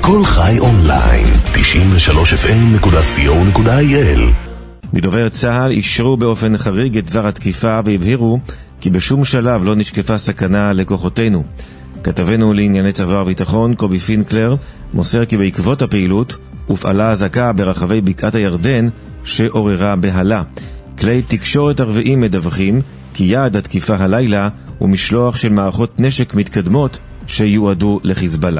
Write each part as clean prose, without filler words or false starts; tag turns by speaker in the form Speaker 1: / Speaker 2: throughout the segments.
Speaker 1: כל חי אונליין, 93fm.co.il.
Speaker 2: מדובר צה"ל אישרו באופן חריג את דבר התקיפה והבהירו כי בשום שלב לא נשקפה סכנה לכוחותינו. כתבנו לענייני צבא וביטחון קובי פינקלר מוסר כי בעקבות הפעילות הופעלה אזעקה ברחבי בקעת הירדן שעוררה בהלה. כלי תקשורת ערביים מדווחים כי יעד התקיפה הלילה הוא משלוח של מערכות נשק מתקדמות שיועדו לחיזבאללה.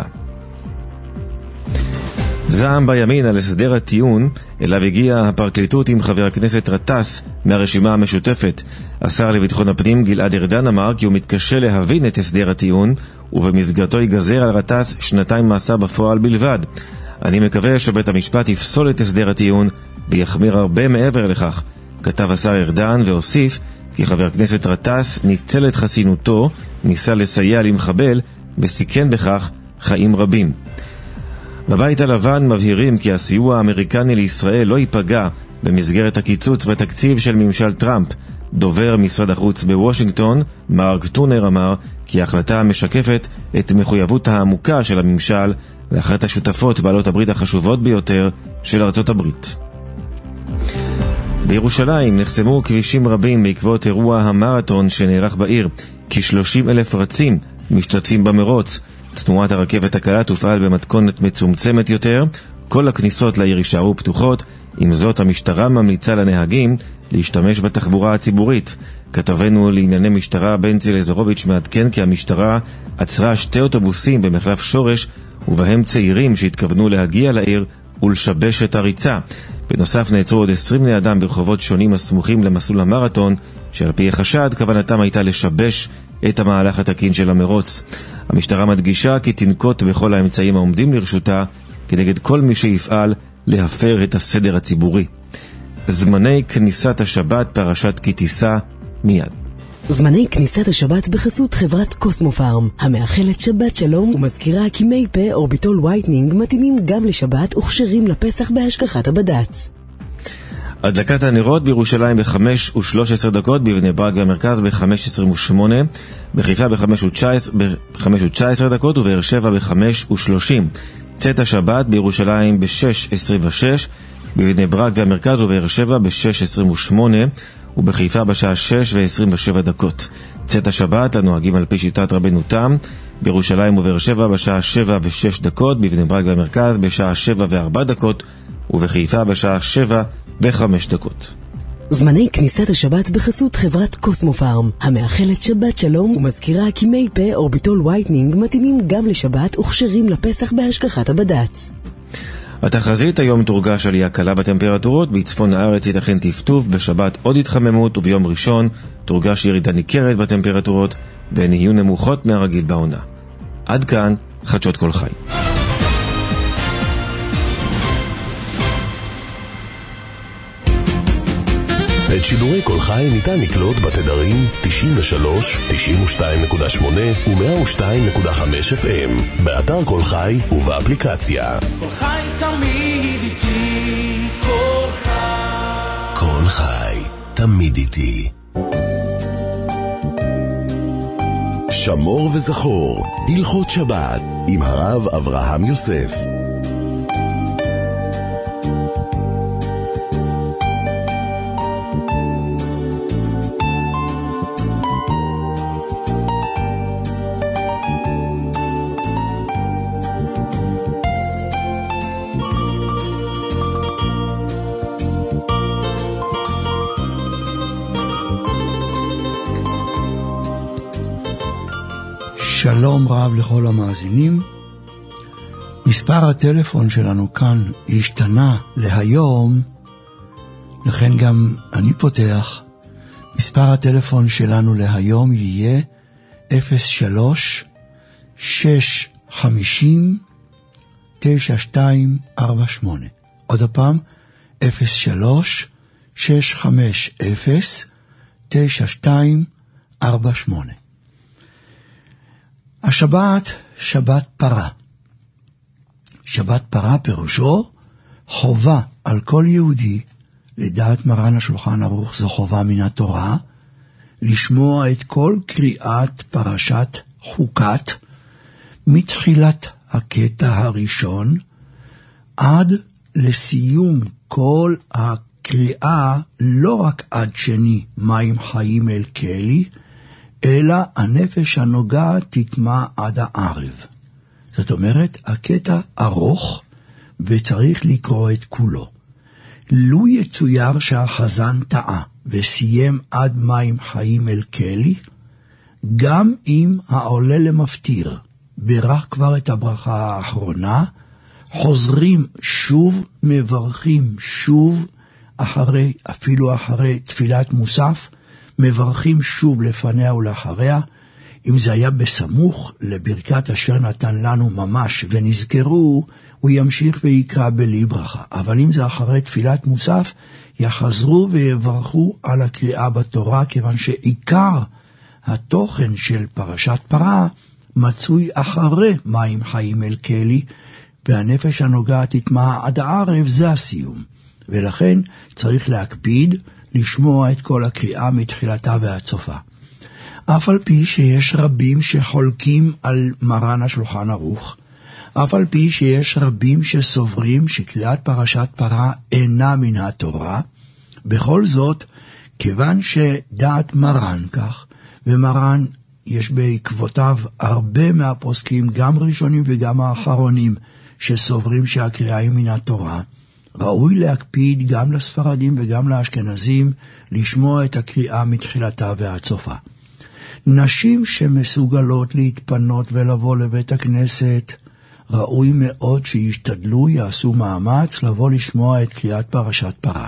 Speaker 2: זעם בימין על הסדר הטיעון אליו הגיעה הפרקליטות עם חבר הכנסת רטס מהרשימה המשותפת. השר לביטחון הפנים גלעד ארדן אמר כי הוא מתקשה להבין את הסדר הטיעון ובמסגרתו ייגזר על רטס 2 מאסר בפועל בלבד. אני מקווה שבית המשפט יפסול את הסדר הטיעון ויחמיר הרבה מעבר לכך, כתב השר ארדן, והוסיף כי חבר הכנסת רטס ניצל את חסינותו, ניסה לסייע למחבל וסיכן בכך חיים רבים. בבית הלבן מבהירים כי הסיוע האמריקני לישראל לא ייפגע במסגרת הקיצוץ בתקציב של ממשל טראמפ. דובר משרד החוץ בוושינגטון, מרק טונר, אמר כי ההחלטה משקפת את מחויבות העמוקה של הממשל לאחת השותפות בעלות הברית החשובות ביותר של ארצות הברית. בירושלים נחסמו כבישים רבים בעקבות אירוע המרתון שנערך בעיר. כ-30,000 רצים משתתפים במרוץ. תנועת הרכבת הקלה תופעל במתכונת מצומצמת יותר, כל הכניסות לעיר יישארו פתוחות. עם זאת, המשטרה ממליצה לנהגים להשתמש בתחבורה הציבורית. כתבנו לענייני משטרה בנצי לזרוביץ' מעדכן כי המשטרה עצרה 2 אוטובוסים במחלף שורש, ובהם צעירים שהתכוונו להגיע לעיר ולשבש את הריצה. בנוסף נעצרו עוד 20 בני אדם ברחובות שונים הסמוכים למסלול המרתון, שעל פי החשד כוונתם הייתה לשבש את המהלך התקין של המרוץ. המשטרה מדגישה כי תנקוט בכל האמצעים העומדים לרשותה כנגד כל מי שיפעל להפר את הסדר הציבורי. זמני כניסת השבת, פרשת כי תישא מיד.
Speaker 3: זמני כניסת השבת בחסות חברת קוסמופארם, המאחלת שבת שלום ומזכירה כי מי פה אורביטול ווייטנינג מתאימים גם לשבת וכשרים לפסח בהשגחת הבד"ץ.
Speaker 2: הדלקת הנרות בירושלים ב-5:13, בבני ברק והמרכז ב-5:28, בחיפה ב-5:19 ובאר שבע ב-5:30. צאת השבת בירושלים ב-6:26, בבני ברק והמרכז ובאר שבע ב-6:28 ובחיפה בשעה 6:27. צאת השבת הנוהגים על פי שיטת רבנו תם בירושלים ובאר שבע בשעה 7:06, בבני ברק והמרכז בשעה 7:04 ובחיפה בשעה 7:05.
Speaker 3: זמני כניסת השבת בחסות חברת קוסמופארם, המאחלת שבת שלום ומזכירה כי מי פה אורביטול ווייטנינג מתאימים גם לשבת וכשרים לפסח בהשגחת הבד"ץ.
Speaker 2: התחזית היום תורגש עלייה קלה בטמפרטורות, בצפון הארץ ייתכן טפטוף, בשבת עוד התחממות וביום ראשון תורגש ירידה ניכרת בטמפרטורות והן יהיו נמוכות מהרגיל בעונה. עד כאן חדשות כל חי.
Speaker 1: את שידורי כל חי ניתן לקלוט בתדרים 93, 92.8 ו-102.5 FM, באתר כל חי ובאפליקציה.
Speaker 4: כל חי תמיד איתי, כל חי.
Speaker 1: כל חי תמיד איתי. שמור וזכור, הלכות שבת עם הרב אברהם יוסף.
Speaker 5: שלום רב לכל המאזינים. מספר הטלפון שלנו כאן השתנה להיום, לכן גם אני פותח. מספר הטלפון שלנו להיום יהיה 03-650-9248. עוד הפעם 03-650-9248. השבת, שבת פרה. שבת פרה פירושו חובה על כל יהודי, לדעת מרן השולחן ערוך זו חובה מן התורה, לשמוע את כל קריאת פרשת חוקת מתחילת הקטע הראשון עד לסיום כל הקריאה, לא רק עד שני מים חיים אל כלי, אלא הנפש הנוגעת תטמע עד הערב. זאת אומרת, הקטע ארוך וצריך לקרוא את כולו. לו יצויר שהחזן טעה וסיים עד מים חיים אל כלי, גם אם העולה למפטיר ברך כבר את הברכה האחרונה, חוזרים שוב, מברכים שוב, אפילו אחרי תפילת מוסף, מברכים שוב לפניה ולאחריה. אם זה היה בסמוך לברכת אשר נתן לנו ממש ונזכרו, הוא ימשיך ויקרא בלי ברכה. אבל אם זה אחרי תפילת מוסף, יחזרו ויברכו על הקריאה בתורה, כיוון שעיקר התוכן של פרשת פרה מצוי אחרי מים חיים אל כלי, והנפש הנוגעת תטמע עד הערב, זה הסיום. ולכן צריך להקפיד לשמוע את כל הקריאה מתחילתה ועד סופה. אף על פי שיש רבים שחולקים על מרן השולחן ערוך, אף על פי שיש רבים שסוברים שקריאת פרשת פרה אינה מן התורה, בכל זאת, כיוון שדעת מרן כך, ומרן יש בעקבותיו הרבה מהפוסקים, גם ראשונים וגם האחרונים, שסוברים שהקריאה היא מן התורה, ראוי להקפיד גם לספרדים וגם לאשכנזים לשמוע את הקריאה מתחילתה ועד סופה. נשים שמסוגלות להתפנות ולבוא לבית הכנסת, ראוי מאוד שישתדלו, יעשו מאמץ לבוא לשמוע את קריאת פרשת פרה.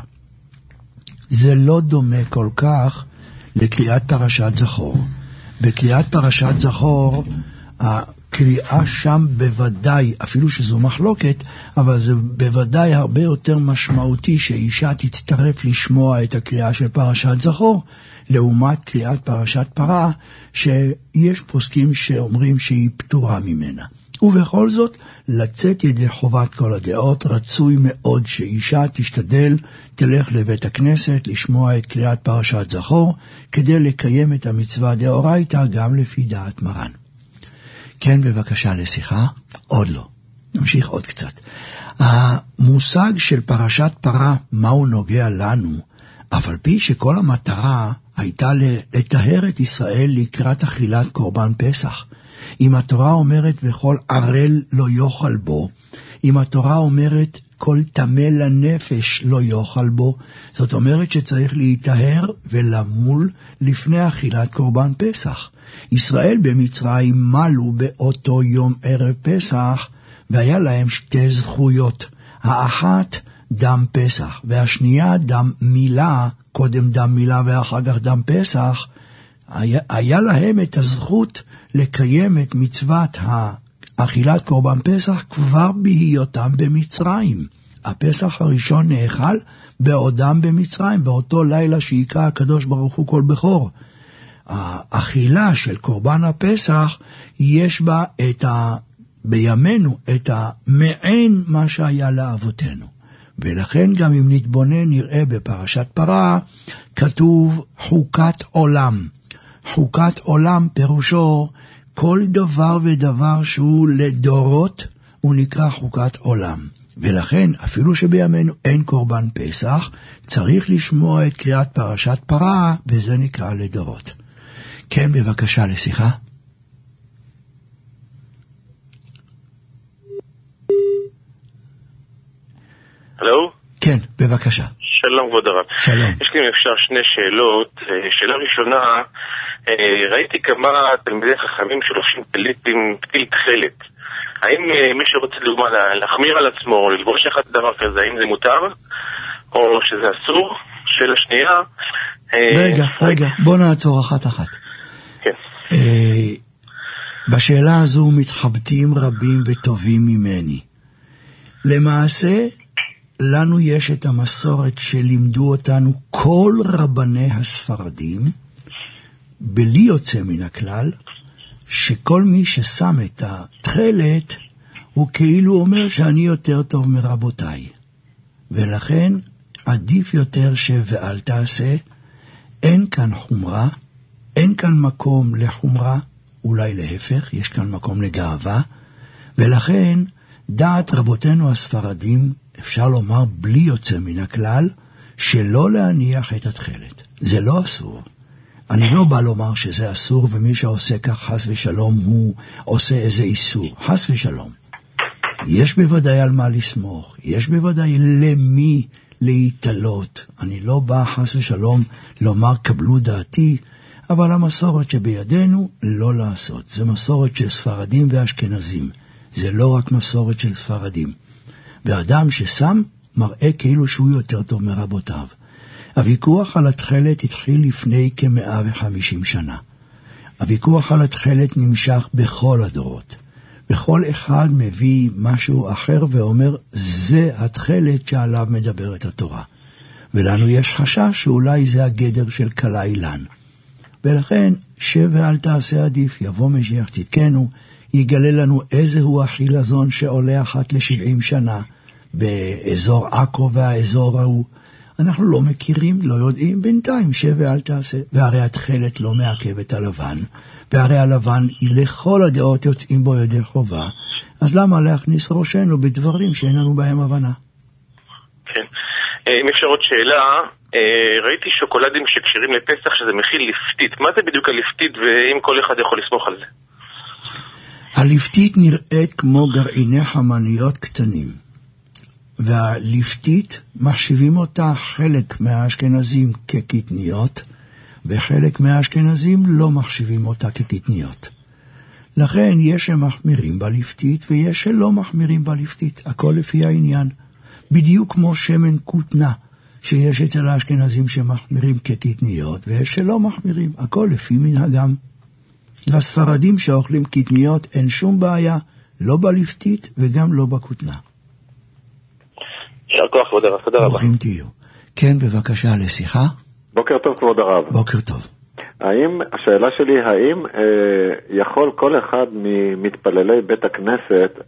Speaker 5: זה לא דומה כל כך לקריאת פרשת זכור. בקריאת פרשת זכור, הקריאה שם בוודאי, אפילו שזו מחלוקת, אבל זה בוודאי הרבה יותר משמעותי שאישה תצטרף לשמוע את הקריאה של פרשת זכור, לעומת קריאת פרשת פרה, שיש פוסקים שאומרים שהיא פטורה ממנה. ובכל זאת, לצאת ידי חובת כל הדעות, רצוי מאוד שאישה תשתדל, תלך לבית הכנסת, לשמוע את קריאת פרשת זכור, כדי לקיים את המצווה דאורייתא גם לפי דעת מרן. כן, בבקשה לשיחה? עוד לא. נמשיך עוד קצת. המושג של פרשת פרה, מה הוא נוגע לנו, אף על פי שכל המטרה הייתה לטהר את ישראל לקראת אכילת קורבן פסח. אם התורה אומרת וכל ערל לא יאכל בו, אם התורה אומרת כל טמא לנפש לא יאכל בו, זאת אומרת שצריך להיטהר ולמול לפני אכילת קורבן פסח. ישראל במצרים מלו באותו יום ערב פסח, והיה להם שתי זכויות. האחת דם פסח, והשנייה דם מילה, קודם דם מילה ואחר כך דם פסח. היה להם את הזכות לקיים את מצוות האכילת קורבן פסח כבר בהיותם במצרים. הפסח הראשון נאכל בעודם במצרים, באותו לילה שיקרא הקדוש ברוך הוא כל בכור. האכילה של קורבן הפסח יש בה בימינו את המעין מה שהיה לאבותינו. ולכן גם אם נתבונן נראה בפרשת פרה כתוב חוקת עולם. חוקת עולם פירושו כל דבר ודבר שהוא לדורות הוא נקרא חוקת עולם. ולכן אפילו שבימינו אין קורבן פסח, צריך לשמוע את קריאת פרשת פרה, וזה נקרא לדורות. כן, בבקשה לשיחה.
Speaker 6: הלו?
Speaker 5: כן, בבקשה.
Speaker 6: שלום כבוד הרב.
Speaker 5: שלום.
Speaker 6: יש לי אם אפשר שני שאלות. שאלה ראשונה, ראיתי כמה תלמידי חכמים שלובשים פתיל תכלת. האם מי שרוצה לדוגמה להחמיר על עצמו או ללבוש אחד דבר כזה, האם זה מותר או שזה אסור? שאלה שנייה.
Speaker 5: רגע, בוא נעצור אחת.
Speaker 6: כן.
Speaker 5: בשאלה הזו מתחבטים רבים וטובים ממני. למעשה, לנו יש את המסורת שלימדו אותנו כל רבני הספרדים, בלי יוצא מן הכלל, שכל מי ששם את התכלת, הוא כאילו אומר שאני יותר טוב מרבותיי. ולכן עדיף יותר ואל תעשה, אין כאן חומרה, אין כאן מקום לחומרה, אולי להפך, יש כאן מקום לגאווה, ולכן דעת רבותינו הספרדים, אפשר לומר בלי יוצא מן הכלל, שלא להניח את התכלת. זה לא אסור. אני לא בא לומר שזה אסור, ומי שעושה כך חס ושלום הוא עושה איזה איסור. חס ושלום. יש בוודאי על מה לסמוך, יש בוודאי למי להתעלות. אני לא בא חס ושלום לומר קבלו דעתי, אבל המסורת שבידינו לא לעשות. זה מסורת של ספרדים ואשכנזים. זה לא רק מסורת של ספרדים. ואדם ששם מראה כאילו שהוא יותר טוב מרבותיו. הוויכוח על התכלת התחיל לפני כ-150 שנה. הוויכוח על התכלת נמשך בכל הדורות. וכל אחד מביא משהו אחר ואומר, זה התכלת שעליו מדברת התורה. ולנו יש חשש שאולי זה הגדר של כלה אילן. ולכן, שב ואל תעשה עדיף, יבוא משיח צדקנו, יגלה לנו איזהו החילזון שעולה אחת ל-70 שנה, באזור עכו והאזור ההוא. אנחנו לא מכירים, לא יודעים, בינתיים שב ואל תעשה. והרי התכלת לא מעכב את הלבן, והרי הלבן לכל הדעות יוצאים בו ידי חובה, אז למה להכניס ראשנו בדברים שאין לנו בהם הבנה?
Speaker 6: כן. אם אפשר עוד שאלה, ראיתי שוקולדים שקשרים לפסח שזה מכיל ליפטית. מה זה בדיוק הליפטית, ואם כל אחד יכול לסמוך על זה?
Speaker 5: הליפטית נראית כמו גרעיני חמניות קטנים. והליפטית מחשיבים אותה חלק מהאשכנזים כקטניות, וחלק מהאשכנזים לא מחשיבים אותה כקטניות. לכן יש שמחמירים בליפטית ויש שלא מחמירים בליפטית, הכל לפי העניין. בדיוק כמו שמן כותנה, שיש אצל האשכנזים שמחמירים כקטניות ויש שלא מחמירים, הכל לפי מנהגם. לספרדים שאוכלים קטניות אין שום בעיה, לא בליפטית וגם לא בכותנה.
Speaker 6: יישר כוח, כבוד הרב, תודה רבה.
Speaker 5: ברוכים תהיו. כן, בבקשה, לשיחה.
Speaker 7: בוקר טוב, כבוד הרב.
Speaker 5: בוקר טוב.
Speaker 7: השאלה שלי, האם יכול כל אחד ממתפללי בית הכנסת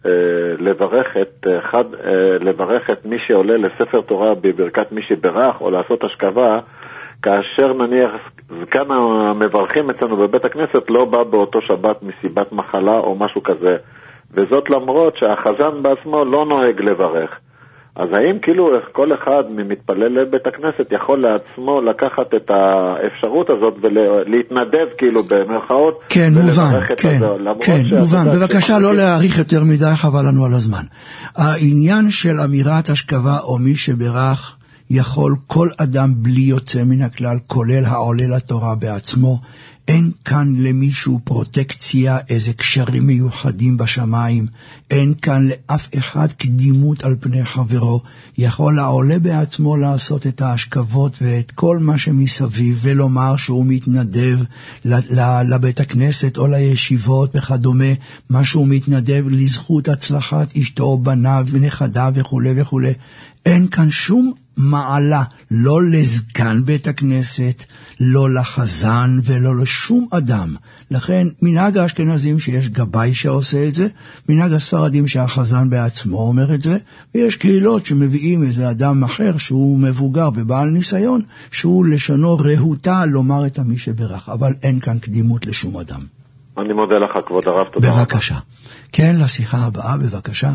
Speaker 7: לברך את מי שעולה לספר תורה בברכת מי שברך, או לעשות השכבה, כאשר נניח זקן המברכים אצלנו בבית הכנסת לא בא באותו שבת מסיבת מחלה או משהו כזה, וזאת למרות שהחזן בעצמו לא נוהג לברך. אז האם כאילו כל אחד ממתפללי בית הכנסת יכול לעצמו לקחת את האפשרות הזאת ולהתנדב כאילו במרכאות?
Speaker 5: כן, מובן, כן, מובן. בבקשה לא להאריך יותר מדי, חבל לנו על הזמן. העניין של אמירת השכבה או מי שברך יכול כל אדם בלי יוצא מן הכלל, כולל העולה לתורה בעצמו. אין כאן למישהו פרוטקציה, איזה קשרים מיוחדים בשמיים. אין כאן לאף אחד קדימות על פני חברו. יכול העולה בעצמו לעשות את ההשכבות ואת כל מה שמסביב, ולומר שהוא מתנדב לבית הכנסת או לישיבות וכדומה, מה שהוא מתנדב לזכות הצלחת אשתו, בניו ונכדיו וכו' וכו'. אין כאן שום מעלה, לא לזקן בית הכנסת, לא לחזן ולא לשום אדם. לכן מנהג האשכנזים שיש גבאי שעושה את זה, מנהג הספרדים שהחזן בעצמו אומר את זה, ויש קהילות שמביאים איזה אדם אחר שהוא מבוגר ובעל ניסיון, שהוא לשונו רהוטה לומר את מי שברך, אבל אין כאן קדימות לשום אדם.
Speaker 7: אני מודה לך, כבוד הרב, תודה.
Speaker 5: בבקשה. כן, לשיחה הבאה, בבקשה.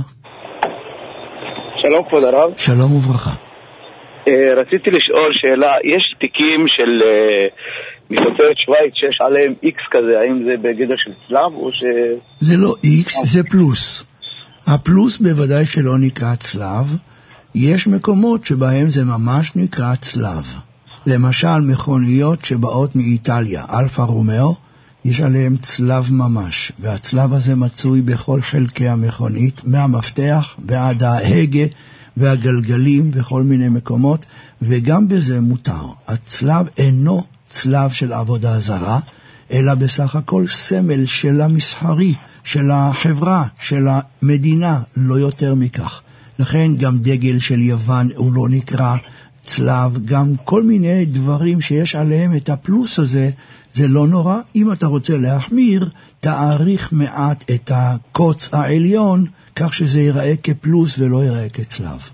Speaker 8: שלום כבוד הרב.
Speaker 5: שלום וברכה.
Speaker 8: רציתי לשאול שאלה, יש תיקים של מסופרת שוויץ שיש עליהם X כזה, האם זה בגדר של צלב או ש...
Speaker 5: זה לא X, זה פלוס. הפלוס בוודאי שלא נקרא צלב, יש מקומות שבהם זה ממש נקרא צלב. למשל מכוניות שבאות מאיטליה, אלפה רומאו, יש עליהם צלב ממש, והצלב הזה מצוי בכל חלקי המכונית, מהמפתח ועד ההגה והגלגלים וכל מיני מקומות, וגם בזה מותר. הצלב אינו צלב של עבודה זרה, אלא בסך הכל סמל של המסחרי, של החברה, של המדינה, לא יותר מכך. לכן גם דגל של יוון הוא לא נקרא צלב, גם כל מיני דברים שיש עליהם את הפלוס הזה, זה לא נורא. אם אתה רוצה להחמיר, תאריך מעט את הקוץ העליון, כך שזה ייראה כפלוס ולא ייראה כצלב.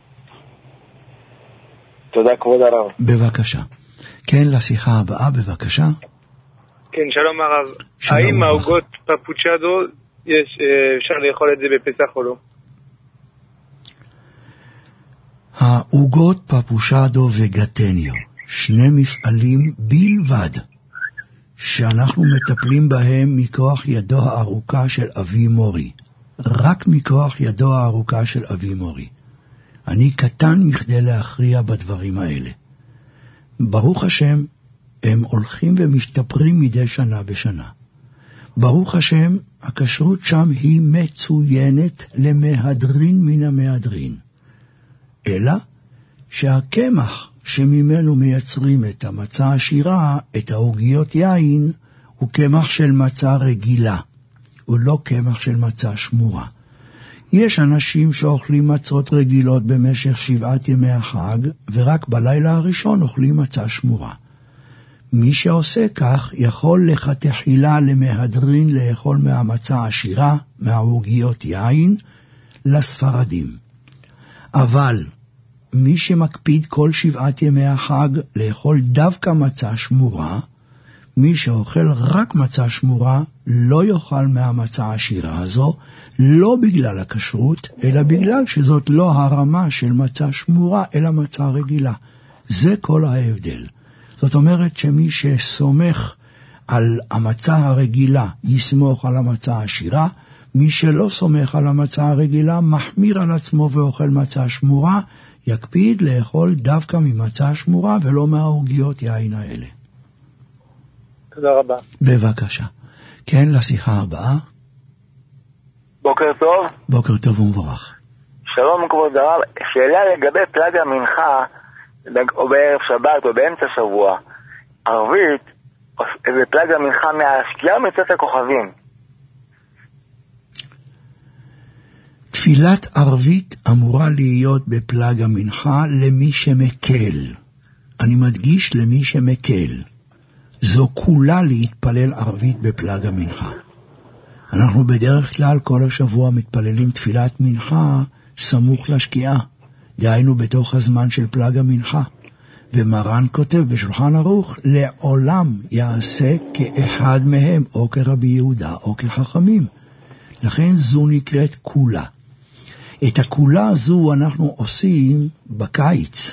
Speaker 8: תודה כבוד הרב.
Speaker 5: בבקשה. כן, לשיחה הבאה, בבקשה.
Speaker 9: כן, שלום הרב.
Speaker 5: שלום
Speaker 9: האם
Speaker 5: הרב.
Speaker 9: העוגות פפוצ'דו אפשר לאכול את זה בפסח או לא?
Speaker 5: העוגות פפושדו וגטניו, שני מפעלים בלבד, שאנחנו מטפלים בהם מכוח ידו הארוכה של אבי מורי. רק מכוח ידו הארוכה של אבי מורי. אני קטן מכדי להכריע בדברים האלה. ברוך השם, הם הולכים ומשתפרים מדי שנה בשנה. ברוך השם, הכשרות שם היא מצוינת למהדרין מן המהדרין. אלא שהקמח שממנו מייצרים את המצה העשירה, את העוגיות יין, הוא קמח של מצה רגילה. הוא לא קמח של מצה שמורה. יש אנשים שאוכלים מצות רגילות במשך 7 ימי החג, ורק בלילה הראשון אוכלים מצה שמורה. מי שעושה כך יכול לכתחילה למהדרין לאכול מהמצה העשירה, מהעוגיות יין, לספרדים. אבל מי שמקפיד כל 7 ימי החג לאכול דווקא מצה שמורה, מי שאוכל רק מצה שמורה לא יאכל מהמצה העשירה הזו, לא בגלל הכשרות, אלא בגלל שזאת לא הרמה של מצה שמורה, אלא מצה רגילה. זה כל ההבדל. זאת אומרת שמי שסומך על המצה הרגילה יסמוך על המצה העשירה, מי שלא סומך על המצה הרגילה מחמיר על עצמו ואוכל מצה שמורה, יקפיד לאכול דווקא ממצה שמורה ולא מהעוגיות יין האלה.
Speaker 9: תודה רבה.
Speaker 5: בבקשה. כן, לשיחה הבאה.
Speaker 10: בוקר טוב.
Speaker 5: בוקר טוב ומבורך.
Speaker 10: שלום כבוד הרב, שאלה לגבי פלג המנחה, או בערב שבת או באמצע שבוע, ערבית, זה פלג המנחה מהשקיעה או מצאת הכוכבים?
Speaker 5: תפילת ערבית אמורה להיות בפלג המנחה למי שמקל. אני מדגיש למי שמקל. זו כולה להתפלל ערבית בפלג המנחה. אנחנו בדרך כלל כל השבוע מתפללים תפילת מנחה סמוך לשקיעה, דהיינו בתוך הזמן של פלג המנחה. ומרן כותב בשולחן ערוך, לעולם יעשה כאחד מהם, או כרבי יהודה, או כחכמים. לכן זו נקראת כולה. את הכולה הזו אנחנו עושים בקיץ,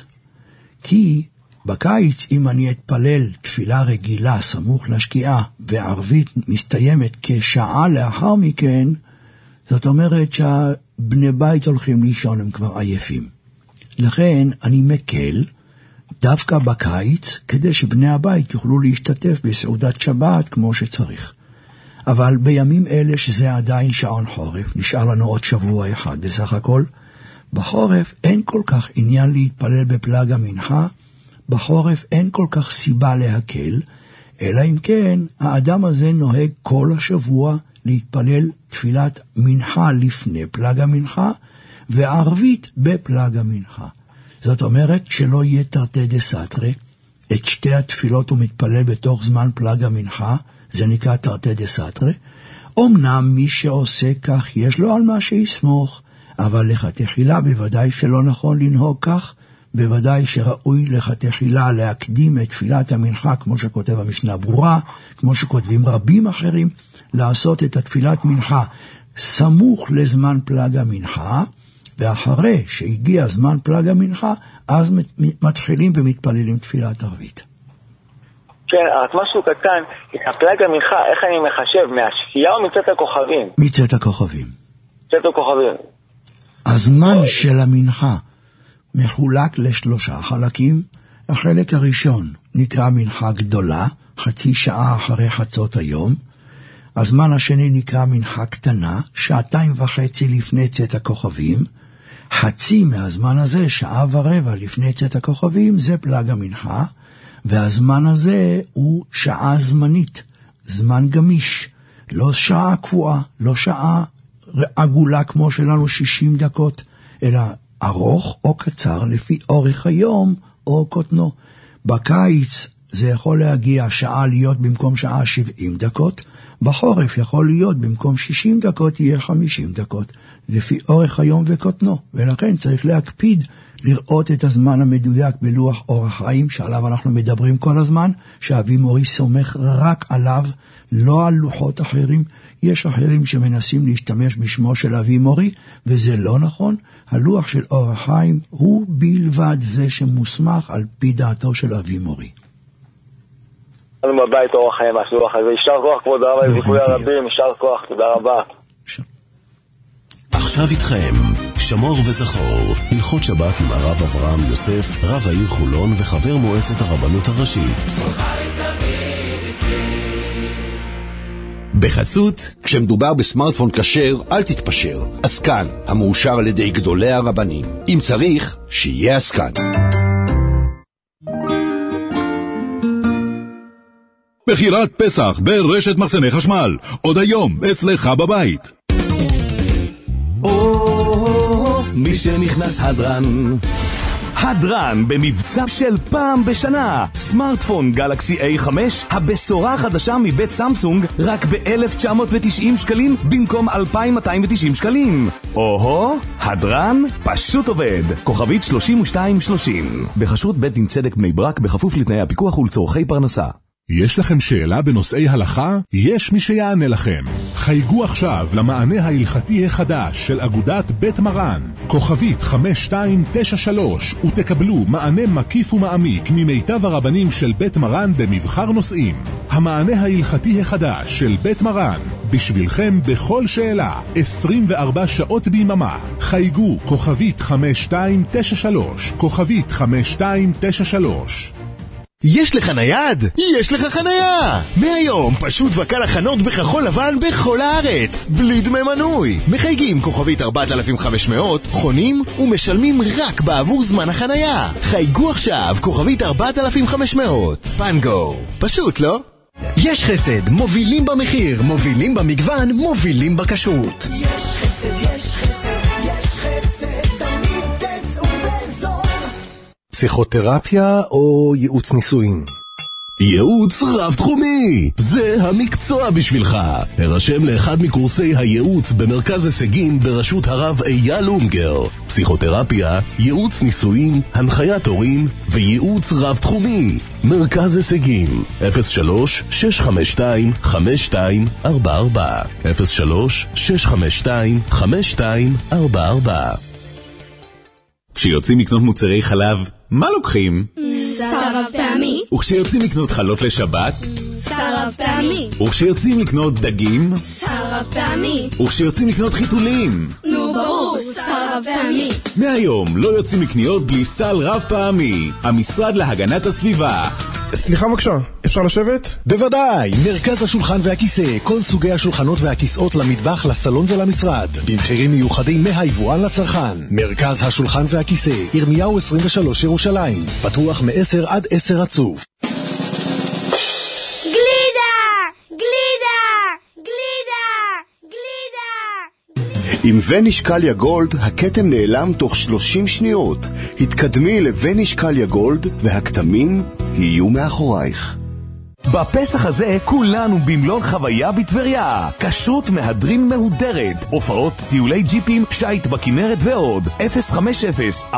Speaker 5: כי בקיץ אם אני אתפלל תפילה רגילה סמוך לשקיעה, וערבית מסתיימת כשעה לאחר מכן, זאת אומרת שהבני בית הולכים לישון, הם כבר עייפים. לכן אני מקל דווקא בקיץ, כדי שבני הבית יוכלו להשתתף בסעודת שבת כמו שצריך. אבל בימים אלה שזה עדיין שעון חורף, נשאר לנו עוד שבוע אחד בסך הכל, בחורף אין כל כך עניין להתפלל בפלג המנחה, בחורף אין כל כך סיבה להקל, אלא אם כן האדם הזה נוהג כל השבוע להתפלל תפילת מנחה לפני פלג המנחה, וערבית בפלג המנחה. זאת אומרת שלא יהיה תרתי דסתרי, את שתי התפילות הוא מתפלל בתוך זמן פלג המנחה, זה נקרא תרתי דסתרי. אמנם מי שעושה כך יש לו על מה שיסמוך, אבל לכתחילה בוודאי שלא נכון לנהוג כך, בוודאי שראוי לכתחילה להקדים את תפילת המנחה, כמו שכותב המשנה ברורה, כמו שכותבים רבים אחרים, לעשות את התפילת מנחה סמוך לזמן פלג המנחה, ואחרי שהגיע זמן פלג המנחה, אז מתחילים ומתפללים תפילת ערבית.
Speaker 10: כן, רק משהו קטן, הפלג המנחה, איך אני מחשב, מהשקיעה או מצאת הכוכבים?
Speaker 5: מצאת הכוכבים.
Speaker 10: מצאת הכוכבים.
Speaker 5: הזמן של המנחה מחולק לשלושה חלקים. החלק הראשון נקרא מנחה גדולה, חצי שעה אחרי חצות היום. הזמן השני נקרא מנחה קטנה, 2.5 לפני צאת הכוכבים. חצי מהזמן הזה, 1.25 שעה לפני צאת הכוכבים, זה פלג המנחה. והזמן הזה הוא שעה זמנית, זמן גמיש, לא שעה קבועה, לא שעה עגולה כמו שלנו 60 דקות, אלא ארוך או קצר לפי אורך היום או קוטנו. בקיץ זה יכול להגיע שעה להיות במקום שעה 70 דקות, בחורף יכול להיות במקום 60 דקות יהיה 50 דקות, לפי אורך היום וקוטנו, ולכן צריך להקפיד לראות את הזמן המדויק בלוח אורח חיים, שעליו אנחנו מדברים כל הזמן, שאבי מורי סומך רק עליו, לא על לוחות אחרים. יש אחרים שמנסים להשתמש בשמו של אבי מורי, וזה לא נכון. הלוח של אור החיים הוא בלבד זה שמוסמך על פי דעתו של אבי מורי.
Speaker 10: אנו בבית אור החיים, השלוח הזה. יישר כוח כבוד הרב, זיכוי הרבים, יישר כוח, תודה רבה.
Speaker 1: עכשיו איתכם, שמור וזכור, הלכות שבת עם הרב אברהם יוסף, רב העיר חולון וחבר מועצת הרבנות הראשית.
Speaker 11: בחסות, כשמדובר בסמארטפון כשר, אל תתפשר. עסקן, המאושר על ידי גדולי הרבנים. אם צריך, שיהיה עסקן.
Speaker 12: בחירת פסח ברשת מחסני חשמל. עוד היום, אצלך בבית.
Speaker 13: מי שנכנס הדרן. הדרן במבצע של פעם בשנה. סמארטפון גלקסי A5, הבשורה החדשה מבית סמסונג, רק ב-1990 שקלים במקום 2,290 שקלים. הדרן פשוט עובד. כוכבית 3230. בחסות בית דין צדק בני ברק, בכפוף לתנאי הפיקוח ולצורכי פרנסה.
Speaker 12: יש לכם שאלה בנושאי הלכה? יש מי שיענה לכם. חייגו עכשיו למענה ההלכתי החדש של אגודת בית מרן, כוכבית 5293, ותקבלו מענה מקיף ומעמיק ממיטב הרבנים של בית מרן במבחר נושאים. המענה ההלכתי החדש של בית מרן, בשבילכם בכל שאלה, 24 שעות ביממה. חייגו כוכבית 5293, כוכבית 5293.
Speaker 14: יש לך נייד? יש לך חנייה! מהיום פשוט וקל החנות בכחול לבן בכל הארץ, בלי דמי מנוי. מחייגים כוכבית 4500, חונים ומשלמים רק בעבור זמן החנייה. חייגו עכשיו כוכבית 4500. פנגו. פשוט, לא?
Speaker 15: יש חסד, מובילים במחיר, מובילים במגוון, מובילים בכשרות.
Speaker 4: יש חסד, יש חסד, יש חסד, תמיד תצאו בזול.
Speaker 14: פסיכותרפיה או ייעוץ נישואין?
Speaker 1: ייעוץ רב תחומי, זה המקצוע בשבילך. הרשם לאחד מקורסי הייעוץ במרכז הישגים בראשות הרב אייל אונגר. פסיכותרפיה, ייעוץ נישואין, הנחיית הורים וייעוץ רב תחומי. מרכז הישגים 03-652-5244 03-652-5244.
Speaker 16: כשיוצאים לקנות מוצרי חלב, מה לוקחים?
Speaker 17: סרב פעמי.
Speaker 16: וכשיוצאים לקנות חלות לשבת?
Speaker 17: סרב פעמי.
Speaker 16: וכשיוצאים לקנות דגים?
Speaker 17: סרב פעמי.
Speaker 16: וכשיוצאים לקנות חיתולים?
Speaker 17: נו ברור, סרב פעמי.
Speaker 16: מהיום לא יוצאים לקניות בלי סל רב פעמי. המשרד להגנת הסביבה.
Speaker 18: סליחה בבקשה, אפשר לשבת?
Speaker 14: בוודאי, מרכז השולחן והכיסא, כל סוגי השולחנות והכיסאות למטבח, לסלון ולמשרד, במחירים מיוחדים מהיבואן לצרכן. מרכז השולחן והכיסא, ירמיהו 23 ירושלים, פתוח מ-10 עד 10 רצוף.
Speaker 11: עם וניש קליה גולד, הכתם נעלם תוך 30 שניות. התקדמי לוניש קליה גולד, והכתמים יהיו מאחורייך.
Speaker 13: בפסח הזה כולנו במלון חוויה בטבריה. כשרות מהדרין מהודרת, הופעות, טיולי ג'יפים, שייט בכנרת ועוד. 050-4261-223.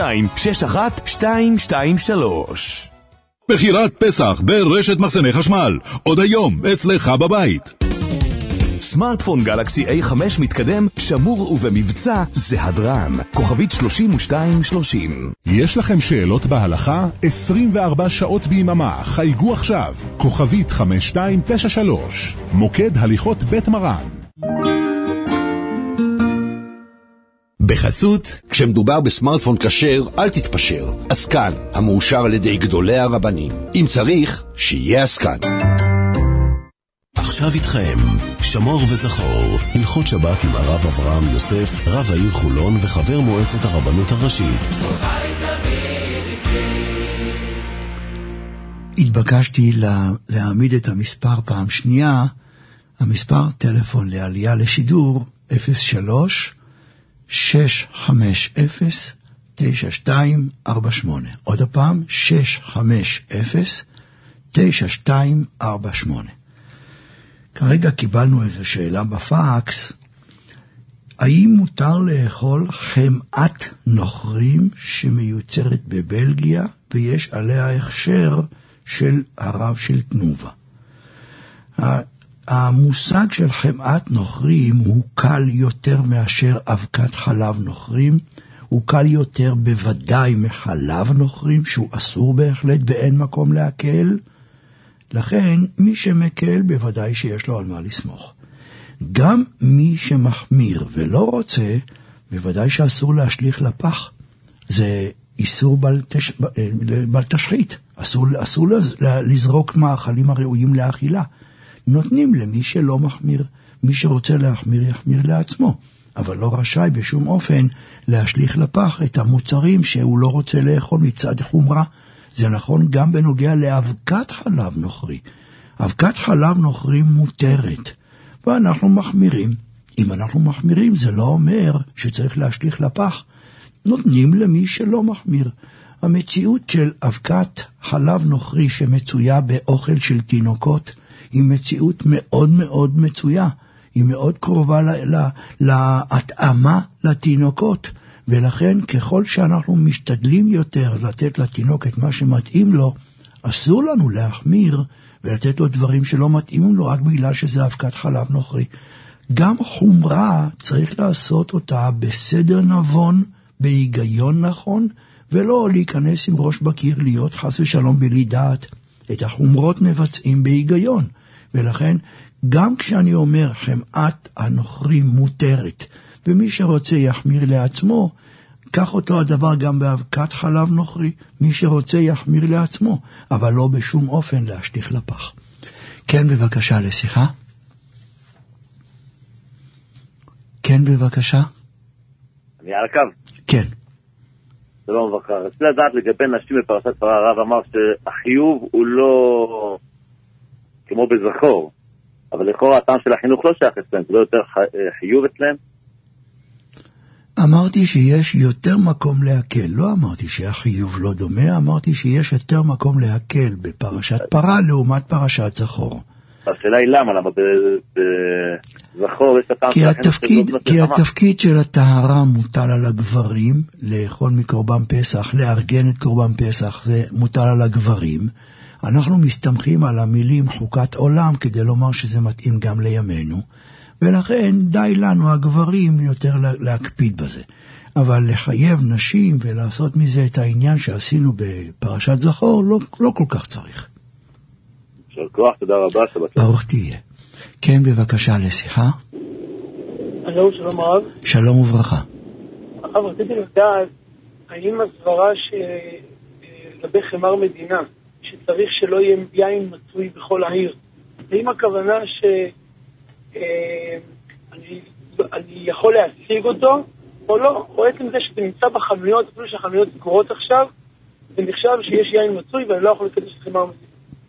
Speaker 12: בחירת פסח ברשת מחסני חשמל. עוד היום, אצלך בבית.
Speaker 13: סמארטפון גלקסי A5 מתקדם, שמור ובמבצע, זה הדרן. כוכבית 3230.
Speaker 12: יש לכם שאלות בהלכה? 24 שעות ביממה. חייגו עכשיו. כוכבית 5293. מוקד הליכות בית מרן.
Speaker 11: בחסות, כשמדובר בסמארטפון כשר, אל תתפשר. עסקן, המאושר על ידי גדולי הרבנים. אם צריך, שיהיה עסקן.
Speaker 1: עכשיו איתכם, שמור וזכור, הלכות שבת עם הרב אברהם יוסף, רב העיר חולון וחבר מועצת הרבנות הראשית.
Speaker 5: התבקשתי להעמיד את המספר פעם שנייה, המספר טלפון לעלייה לשידור 03-650-9248. עוד הפעם 650-9248. כרגע קיבלנו איזו שאלה בפאקס, האם מותר לאכול חמאת נוכרים שמיוצרת בבלגיה ויש עליה הכשר של הרב של תנובה? המושג של חמאת נוכרים הוא קל יותר מאשר אבקת חלב נוכרים, הוא קל יותר בוודאי מחלב נוכרים, שהוא אסור בהחלט ואין מקום להקל. לכן מי שמקל בוודאי שיש לו על מה לסמוך. גם מי שמחמיר ולא רוצה, בוודאי שאסור להשליך לפח. זה איסור בל תשחית. אסור לזרוק מאכלים הראויים לאכילה. נותנים למי שלא מחמיר. מי שרוצה להחמיר יחמיר לעצמו. אבל לא רשאי בשום אופן להשליך לפח את המוצרים שהוא לא רוצה לאכול מצד חומרה. זה נכון גם בנוגע לאבקת חלב נוכרי. אבקת חלב נוכרי מותרת, ואנחנו מחמירים. אם אנחנו מחמירים זה לא אומר שצריך להשליך לפח. נותנים למי שלא מחמיר. המציאות של אבקת חלב נוכרי שמצויה באוכל של תינוקות היא מציאות מאוד מאוד מצויה. היא מאוד קרובה להתאמה לתינוקות, ולכן ככל שאנחנו משתדלים יותר לתת לתינוק את מה שמתאים לו, אסור לנו להחמיר ולתת לו דברים שלא מתאימים לו רק בגלל שזה אבקת חלב נוכרי. גם חומרה צריך לעשות אותה בסדר נבון, בהיגיון נכון, ולא להיכנס עם ראש בקיר להיות חס ושלום בלי דעת. את החומרות מבצעים בהיגיון, ולכן גם כשאני אומר חמאת הנוכרי מותרת, ומי שרוצה יחמיר לעצמו, כך אותו הדבר גם באבקת חלב נוכרי, מי שרוצה יחמיר לעצמו, אבל לא בשום אופן להשליך לפח. כן, בבקשה, לשיחה. כן, בבקשה.
Speaker 19: אני על הקו.
Speaker 5: כן.
Speaker 19: שלום וברכה. רציתי לדעת לגבי נשים בפרשת פרה, הרב אמר שהחיוב הוא לא כמו בזכור, אבל לכאורה הטעם של החינוך לא שייך אצלם, זה לא יותר חיוב אצלם?
Speaker 5: אמרתי שיש יותר מקום להקל, לא אמרתי שהחיוב לא דומה, אמרתי שיש יותר מקום להקל בפרשת פרה לעומת פרשת זכור.
Speaker 19: השאלה היא למה בזכור יש הטעם של החינוך?
Speaker 5: כי התפקיד של הטהרה מוטל על הגברים, לאכול מקורבן פסח, לארגן את קורבן פסח, זה מוטל על הגברים. אנחנו מסתמכים על המילים חוקת עולם כדי לומר שזה מתאים גם לימינו, ולכן די לנו הגברים יותר להקפיד בזה. אבל לחייב נשים ולעשות מזה את העניין שעשינו בפרשת זכור לא כל כך צריך.
Speaker 19: של כוח, תודה רבה, שבת.
Speaker 5: ברוך תהיה. כן, בבקשה, לשיחה.
Speaker 9: הלו, שלום הרב.
Speaker 5: שלום וברכה.
Speaker 9: הרב, רציתי לדעת, האם הסברה לגבי חמר מדינה, שצריך שלא יהיה יין מצוי בכל העיר, האם הכוונה שאני יכול להשיג אותו, או לא? או עצם זה שזה נמצא בחנויות, אפילו שהחנויות סגורות עכשיו, זה נחשב שיש יין מצוי ואני לא יכול לקדש את חמר מדינה.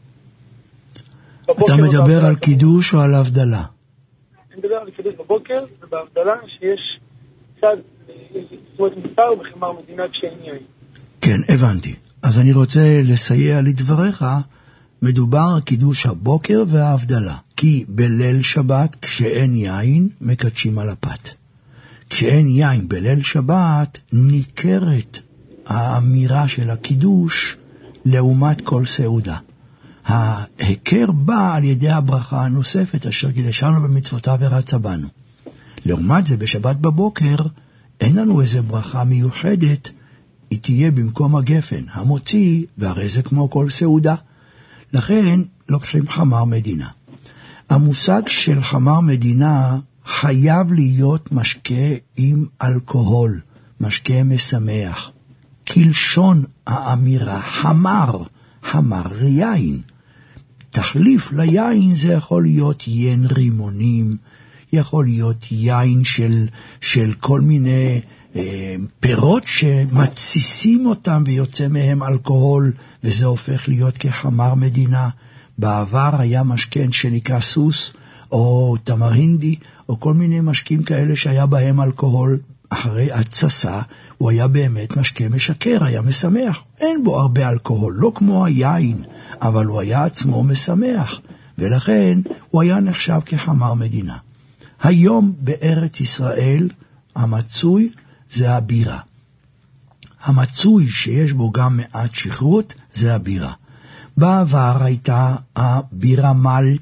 Speaker 5: אתה מדבר על קידוש או על הבדלה?
Speaker 9: אני מדבר על קידוש בבוקר ובהבדלה שיש צד, זאת אומרת מותר בחמר מדינה כשאין יין.
Speaker 5: כן, הבנתי. אז אני רוצה לסייע לדבריך, מדובר על קידוש הבוקר וההבדלה. כי בליל שבת כשאין יין מקדשים על הפת. כשאין יין בליל שבת ניכרת האמירה של הקידוש לעומת כל סעודה. ההיכר בא על ידי הברכה הנוספת אשר קידשנו במצוותיו ורצה בנו. לעומת זה בשבת בבוקר אין לנו איזה ברכה מיוחדת, היא תהיה במקום הגפן המוציא, והרי זה כמו כל סעודה. לכן לוקחים חמר מדינה. המושג של חמר מדינה חייב להיות משקה עם אלכוהול, משקה משמח. כלשון האמירה חמר, חמר זה יין. תחליף ליין זה יכול להיות יין רימונים, יכול להיות יין של כל מיני פירות שמתסיסים אותם ויוצא מהם אלכוהול, וזה הופך להיות כחמר מדינה. בעבר היה משכן שנקרא סוס או תמרינדי או כל מיני משקים כאלה שהיה בהם אלכוהול. אחרי התססה הוא היה באמת משקה משקר, היה משמח. אין בו הרבה אלכוהול, לא כמו היין, אבל הוא היה עצמו משמח, ולכן הוא היה נחשב כחמר מדינה. היום בארץ ישראל המצוי זה הבירה. המצוי שיש בו גם מעט שכרות זה הבירה. בעבר הייתה הבירה מלט,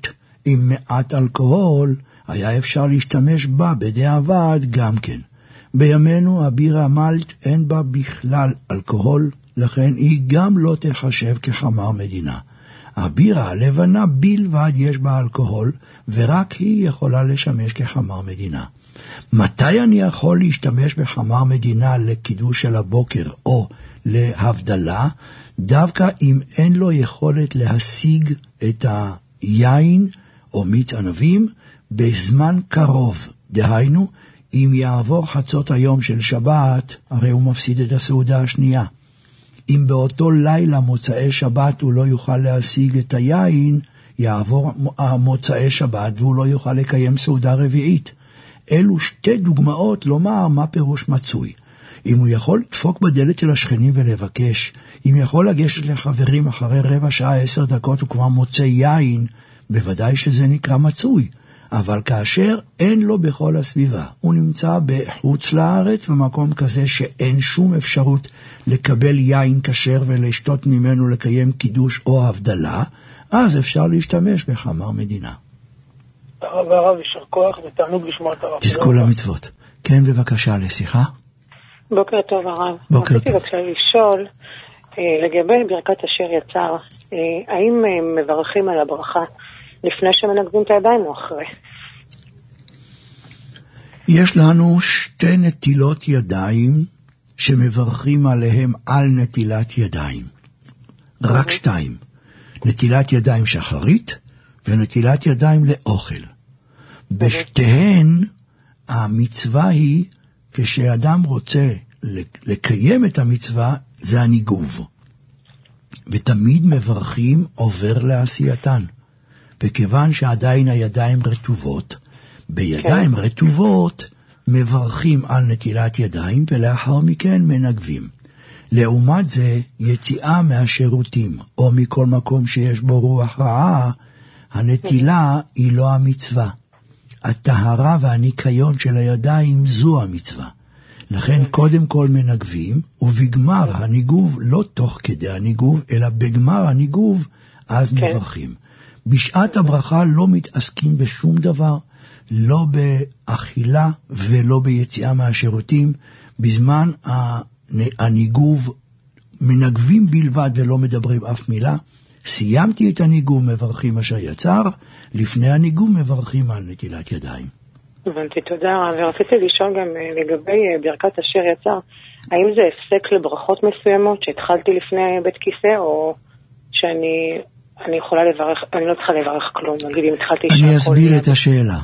Speaker 5: עם מעט אלכוהול, היה אפשר להשתמש בה בדיעבד גם כן. בימינו הבירה מלט אין בה בכלל אלכוהול, לכן היא גם לא תחשב כחמר מדינה. הבירה הלבנה בלבד יש בה אלכוהול, ורק היא יכולה לשמש כחמר מדינה. מתי אני יכול להשתמש בחמר מדינה לקידוש של הבוקר או להבדלה? דווקא אם אין לו יכולת להשיג את היין או מיץ ענבים בזמן קרוב. דהיינו, אם יעבור חצות היום של שבת, הרי הוא מפסיד את הסעודה השנייה. אם באותו לילה מוצאי שבת הוא לא יוכל להשיג את היין, יעבור מוצאי שבת והוא לא יוכל לקיים סעודה רביעית. אלו שתי דוגמאות לומר מה פירוש מצוי. אם הוא יכול לדפוק בדלת של השכנים ולבקש, אם יכול לגשת לחברים אחרי רבע שעה 10 דקות הוא כבר מוצא יין, בוודאי שזה נקרא מצוי. אבל כאשר אין לו בכל הסביבה, הוא נמצא בחוץ לארץ במקום כזה שאין שום אפשרות לקבל יין כשר ולשתות ממנו לקיים קידוש או הבדלה, אז אפשר להשתמש בחמר מדינה.
Speaker 9: הרב, יישר כוח ותענוג לשמוע את הרב.
Speaker 5: תזכו למצוות. כן, בבקשה, לשיחה.
Speaker 20: בוקר טוב הרב.
Speaker 5: בוקר טוב.
Speaker 20: רציתי בבקשה לשאול, לגבי ברכת אשר יצר, האם מברכים על הברכה לפני שמנגבים את הידיים או אחרי?
Speaker 5: יש לנו שתי נטילות ידיים שמברכים עליהם על נטילת ידיים. רק שתיים. נטילת ידיים שחרית ונטילת ידיים לאוכל. בשתיהן המצווה היא, כשאדם רוצה לקיים את המצווה, זה הניגוב. ותמיד מברכים עובר לעשייתן. וכיוון שעדיין הידיים רטובות, בידיים רטובות מברכים על נטילת ידיים ולאחר מכן מנגבים. לעומת זה, יציאה מהשירותים או מכל מקום שיש בו רוח רעה, הנטילה היא לא המצווה. הטהרה והניקיון של הידיים זו המצווה. לכן קודם כל מנגבים, ובגמר הניגוב, לא תוך כדי הניגוב, אלא בגמר הניגוב, אז מברכים. בשעת הברכה לא מתעסקים בשום דבר, לא באכילה ולא ביציאה מהשירותים. בזמן הניגוב מנגבים בלבד ולא מדברים אף מילה. סיימתי את הניגוב, מברכים אשר יצר, לפני הניגוב מברכים על נטילת ידיים.
Speaker 20: הבנתי, תודה. ורציתי לשאול גם לגבי ברכת אשר יצר, האם זה הפסק לברכות מסוימות שהתחלתי לפני בית כיסא, או שאני יכולה לברך, אני לא צריכה לברך כלום, נגיד אם התחלתי
Speaker 5: אני אסביר את השאלה.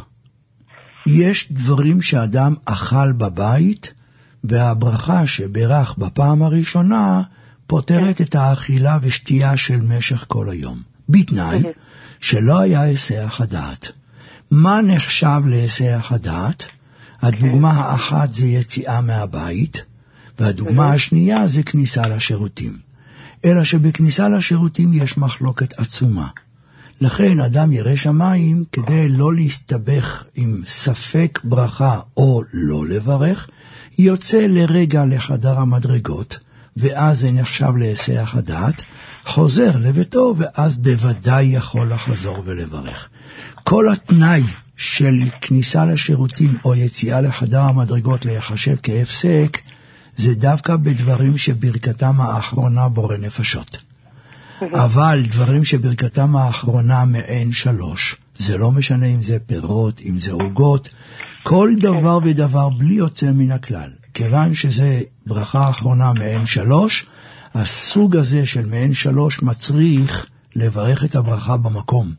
Speaker 5: יש דברים שאדם אכל בבית, והברכה שברך בפעם הראשונה פותרת את האכילה ושתייה של משך כל היום. בתנאי שלא היה היסח הדעת. מה נחשב להיסח הדעת? הדוגמה האחת זה יציאה מהבית, והדוגמה השנייה זה כניסה לשירותים. אלא שבכניסה לשירותים יש מחלוקת עצומה. לכן אדם ירא שמיים, כדי לא להסתבך עם ספק ברכה או לא לברך, יוצא לרגע לחדר המדרגות, ואז זה נחשב להיסח הדעת, חוזר לביתו, ואז בוודאי יכול לחזור ולברך. כל התנאי של כניסה לשירותים או יציאה לחדר המדרגות להיחשב כהפסק, זה דווקא בדברים שברכתם האחרונה בורא נפשות. אבל דברים שברכתם האחרונה מעין 3, זה לא משנה אם זה פירות, אם זה עוגות, כל דבר ודבר בלי יוצא מן הכלל. כיוון שזה ברכה האחרונה מעין 3, הסוג הזה של מעין 3 מצריך לברך את הברכה במקום.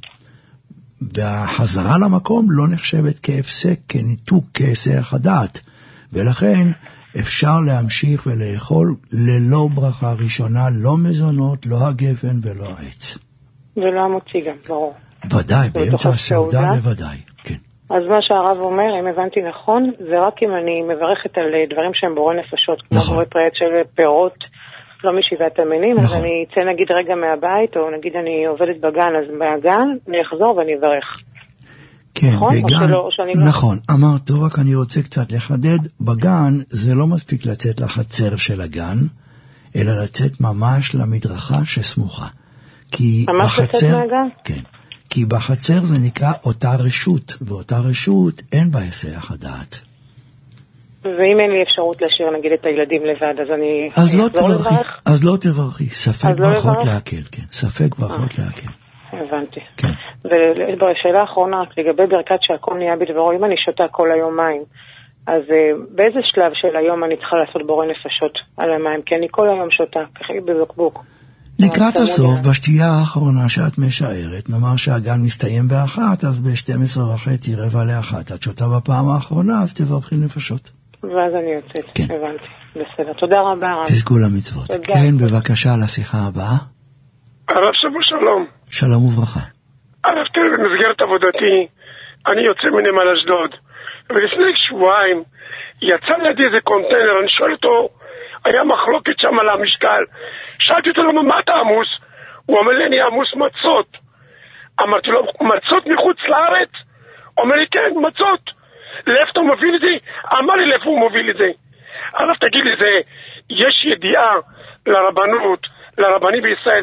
Speaker 5: והחזרה למקום לא נחשבת כהפסק, כניתוק, כהיסח הדעת. ולכן אפשר להמשיך ולאכול ללא ברכה ראשונה, לא מזונות, לא הגפן ולא העץ.
Speaker 20: ולא המוציא גם, ברור.
Speaker 5: ודאי, באמצע הסעודה בוודאי, כן.
Speaker 20: אז מה שהרב אומר, אם הבנתי נכון, זה רק אם אני מברכת על דברים שהם בורא נפשות, כמו בורא פרט של פירות, לא משבעת המינים, אז אני אצא נגיד רגע מהבית, או נגיד אני עובדת בגן, אז מהגן אני אחזור ואני אברך.
Speaker 5: כן,
Speaker 20: נכון?
Speaker 5: בגן, נכון, אמרת, רק אני רוצה קצת לחדד, בגן זה לא מספיק לצאת לחצר של הגן, אלא לצאת ממש למדרכה שסמוכה.
Speaker 20: ממש לצאת מהגן?
Speaker 5: כן. כי בחצר זה נקרא אותה רשות, ואותה רשות אין בה היסח הדעת.
Speaker 20: ואם אין לי אפשרות להשאיר נגיד את הילדים לבד, אז אני
Speaker 5: אז לא תברכי, ספק ברכות להקל, כן, ספק ברכות להקל.
Speaker 20: הבנתי.
Speaker 5: כן.
Speaker 20: ובשאלה האחרונה, לגבי ברכת שהכל נהיה בדברו, אם אני שותה כל היום מים, אז באיזה שלב של היום אני צריכה לעשות בורא נפשות על המים? כי אני כל היום שותה, ככה בזוקבוק.
Speaker 5: לקראת הסוף, בשתייה האחרונה שאת משערת, נאמר שהגן מסתיים ב1, אז ב12:30, 12:45, את שותה בפעם האחרונה, אז תברכי נפשות.
Speaker 20: ואז אני יוצאת,
Speaker 5: כן.
Speaker 20: הבנתי. בסדר, תודה רבה.
Speaker 5: תזכו למצוות. כן, בבקשה לשיחה הבאה.
Speaker 21: הרב שבו שלום.
Speaker 5: שלום וברכה.
Speaker 21: הרב, תראה, במסגרת עבודתי, אני יוצא מנמל אשדוד, ולפני שבועיים יצא לידי איזה קונטיינר, אני שואל אותו, היה מחלוקת שם על המשקל, שאלתי אותו למה, מה אתה עמוס? הוא אומר לי, אני עמוס מצות. אמרתי לו, מצות מחוץ לארץ? הוא אומר לי, כן, מצות. לאיפה אתה מוביל את זה? אמר לי, לאיפה הוא מוביל את זה? הרב, תגיד לי, יש ידיעה לרבנות, לרבנים בישראל,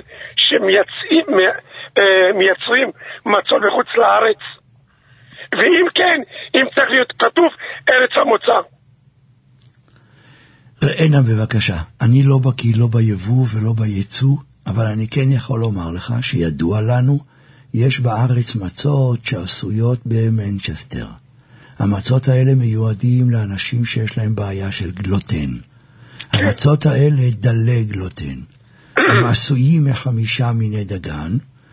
Speaker 21: שמייצרים מצות מחוץ לארץ? ואם כן, אם צריך להיות כתוב ארץ המוצא.
Speaker 5: ראינה בבקשה, אני לא בקיא לא ביבוא ולא בייצוא, אבל אני כן יכול לומר לך שידוע לנו, יש בארץ מצות שעשויות במנצ'סטר. המצות האלה מיועדים לאנשים שיש להם בעיה של גלוטן. המצות האלה דלי גלוטן. הם עשויים מ5 מיני דגן,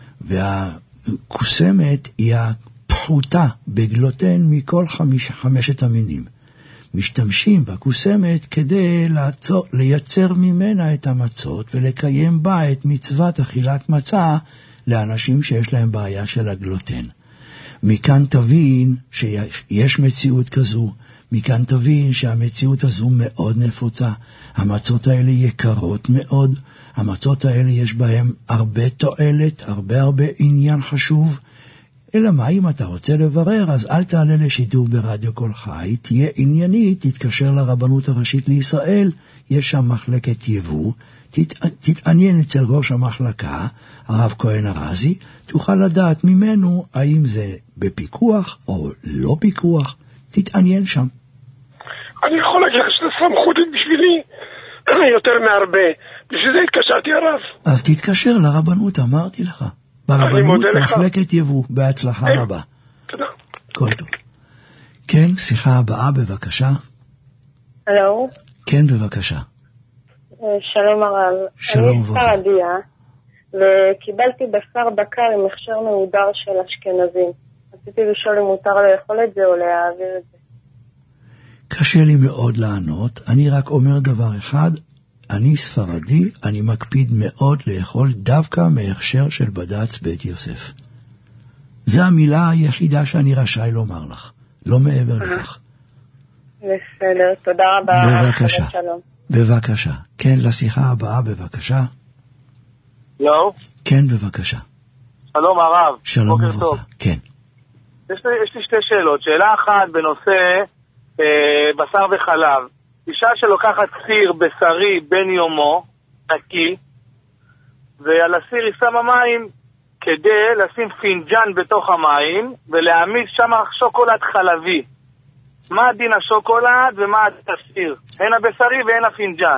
Speaker 5: והקוסמת היא הפחותה בגלוטן מכל 5 המינים. משתמשים בקוסמת כדי לייצר ממנה את המצות ולקיים בה את מצוות אכילת מצה לאנשים שיש להם בעיה של הגלוטן. מכאן תבין שיש מציאות כזו, מכאן תבין שהמציאות הזו מאוד נפוצה. המצות האלה יקרות מאוד, המצות האלה יש בהם הרבה תועלת, הרבה עניין חשוב. אלא מה, אם אתה רוצה לברר, אז אל תעלה לשידור ברדיו כל חי, תהיה עניינית, תתקשר לרבנות הראשית לישראל, יש שם מחלקת יבוא, תתעניין אצל ראש המחלקה, הרב כהן הרזי, תוכל לדעת ממנו האם זה בפיקוח או לא פיקוח, תתעניין שם.
Speaker 21: אני יכול להגיד לך שזה סמכותית בשבילי יותר מהרבה, בשביל זה התקשרתי הרב.
Speaker 5: אז תתקשר לרבנות, אמרתי לך. ברבנות מחלקת יבוא, בהצלחה רבה.
Speaker 21: תודה.
Speaker 5: כל טוב. כן, שיחה הבאה בבקשה.
Speaker 22: הלו?
Speaker 5: כן, בבקשה.
Speaker 22: שלום הרב.
Speaker 5: שלום וברכה.
Speaker 22: אני ספרדיה, וקיבלתי בשר בקר עם הכשר מהודר של אשכנזים. רציתי לשאול אם מותר לאכול את זה או להעביר את זה.
Speaker 5: קשה לי מאוד לענות, אני רק אומר דבר אחד, אני ספרדי, אני מקפיד מאוד לאכול דווקא מהכשר של בד"ץ בית יוסף. זו המילה היחידה שאני רשאי לומר לך, לא מעבר לכך.
Speaker 22: בסדר, תודה רבה.
Speaker 5: בבקשה. בבקשה. כן, לשיחה הבאה, בבקשה.
Speaker 21: לא?
Speaker 5: כן, בבקשה.
Speaker 21: שלום הרב.
Speaker 5: שלום וברכה. כן.
Speaker 21: יש לי שתי שאלות. שאלה אחת בנושא בשר וחלב. אישה שלוקחת סיר בשרי בן יומו, נקי, ועל הסיר היא שמה מים כדי לשים פינג'ן בתוך המים ולהעמיד שם שוקולד חלבי. מה דין השוקולד ומה דין הסיר? הן הבשרי והן הפינג'ן.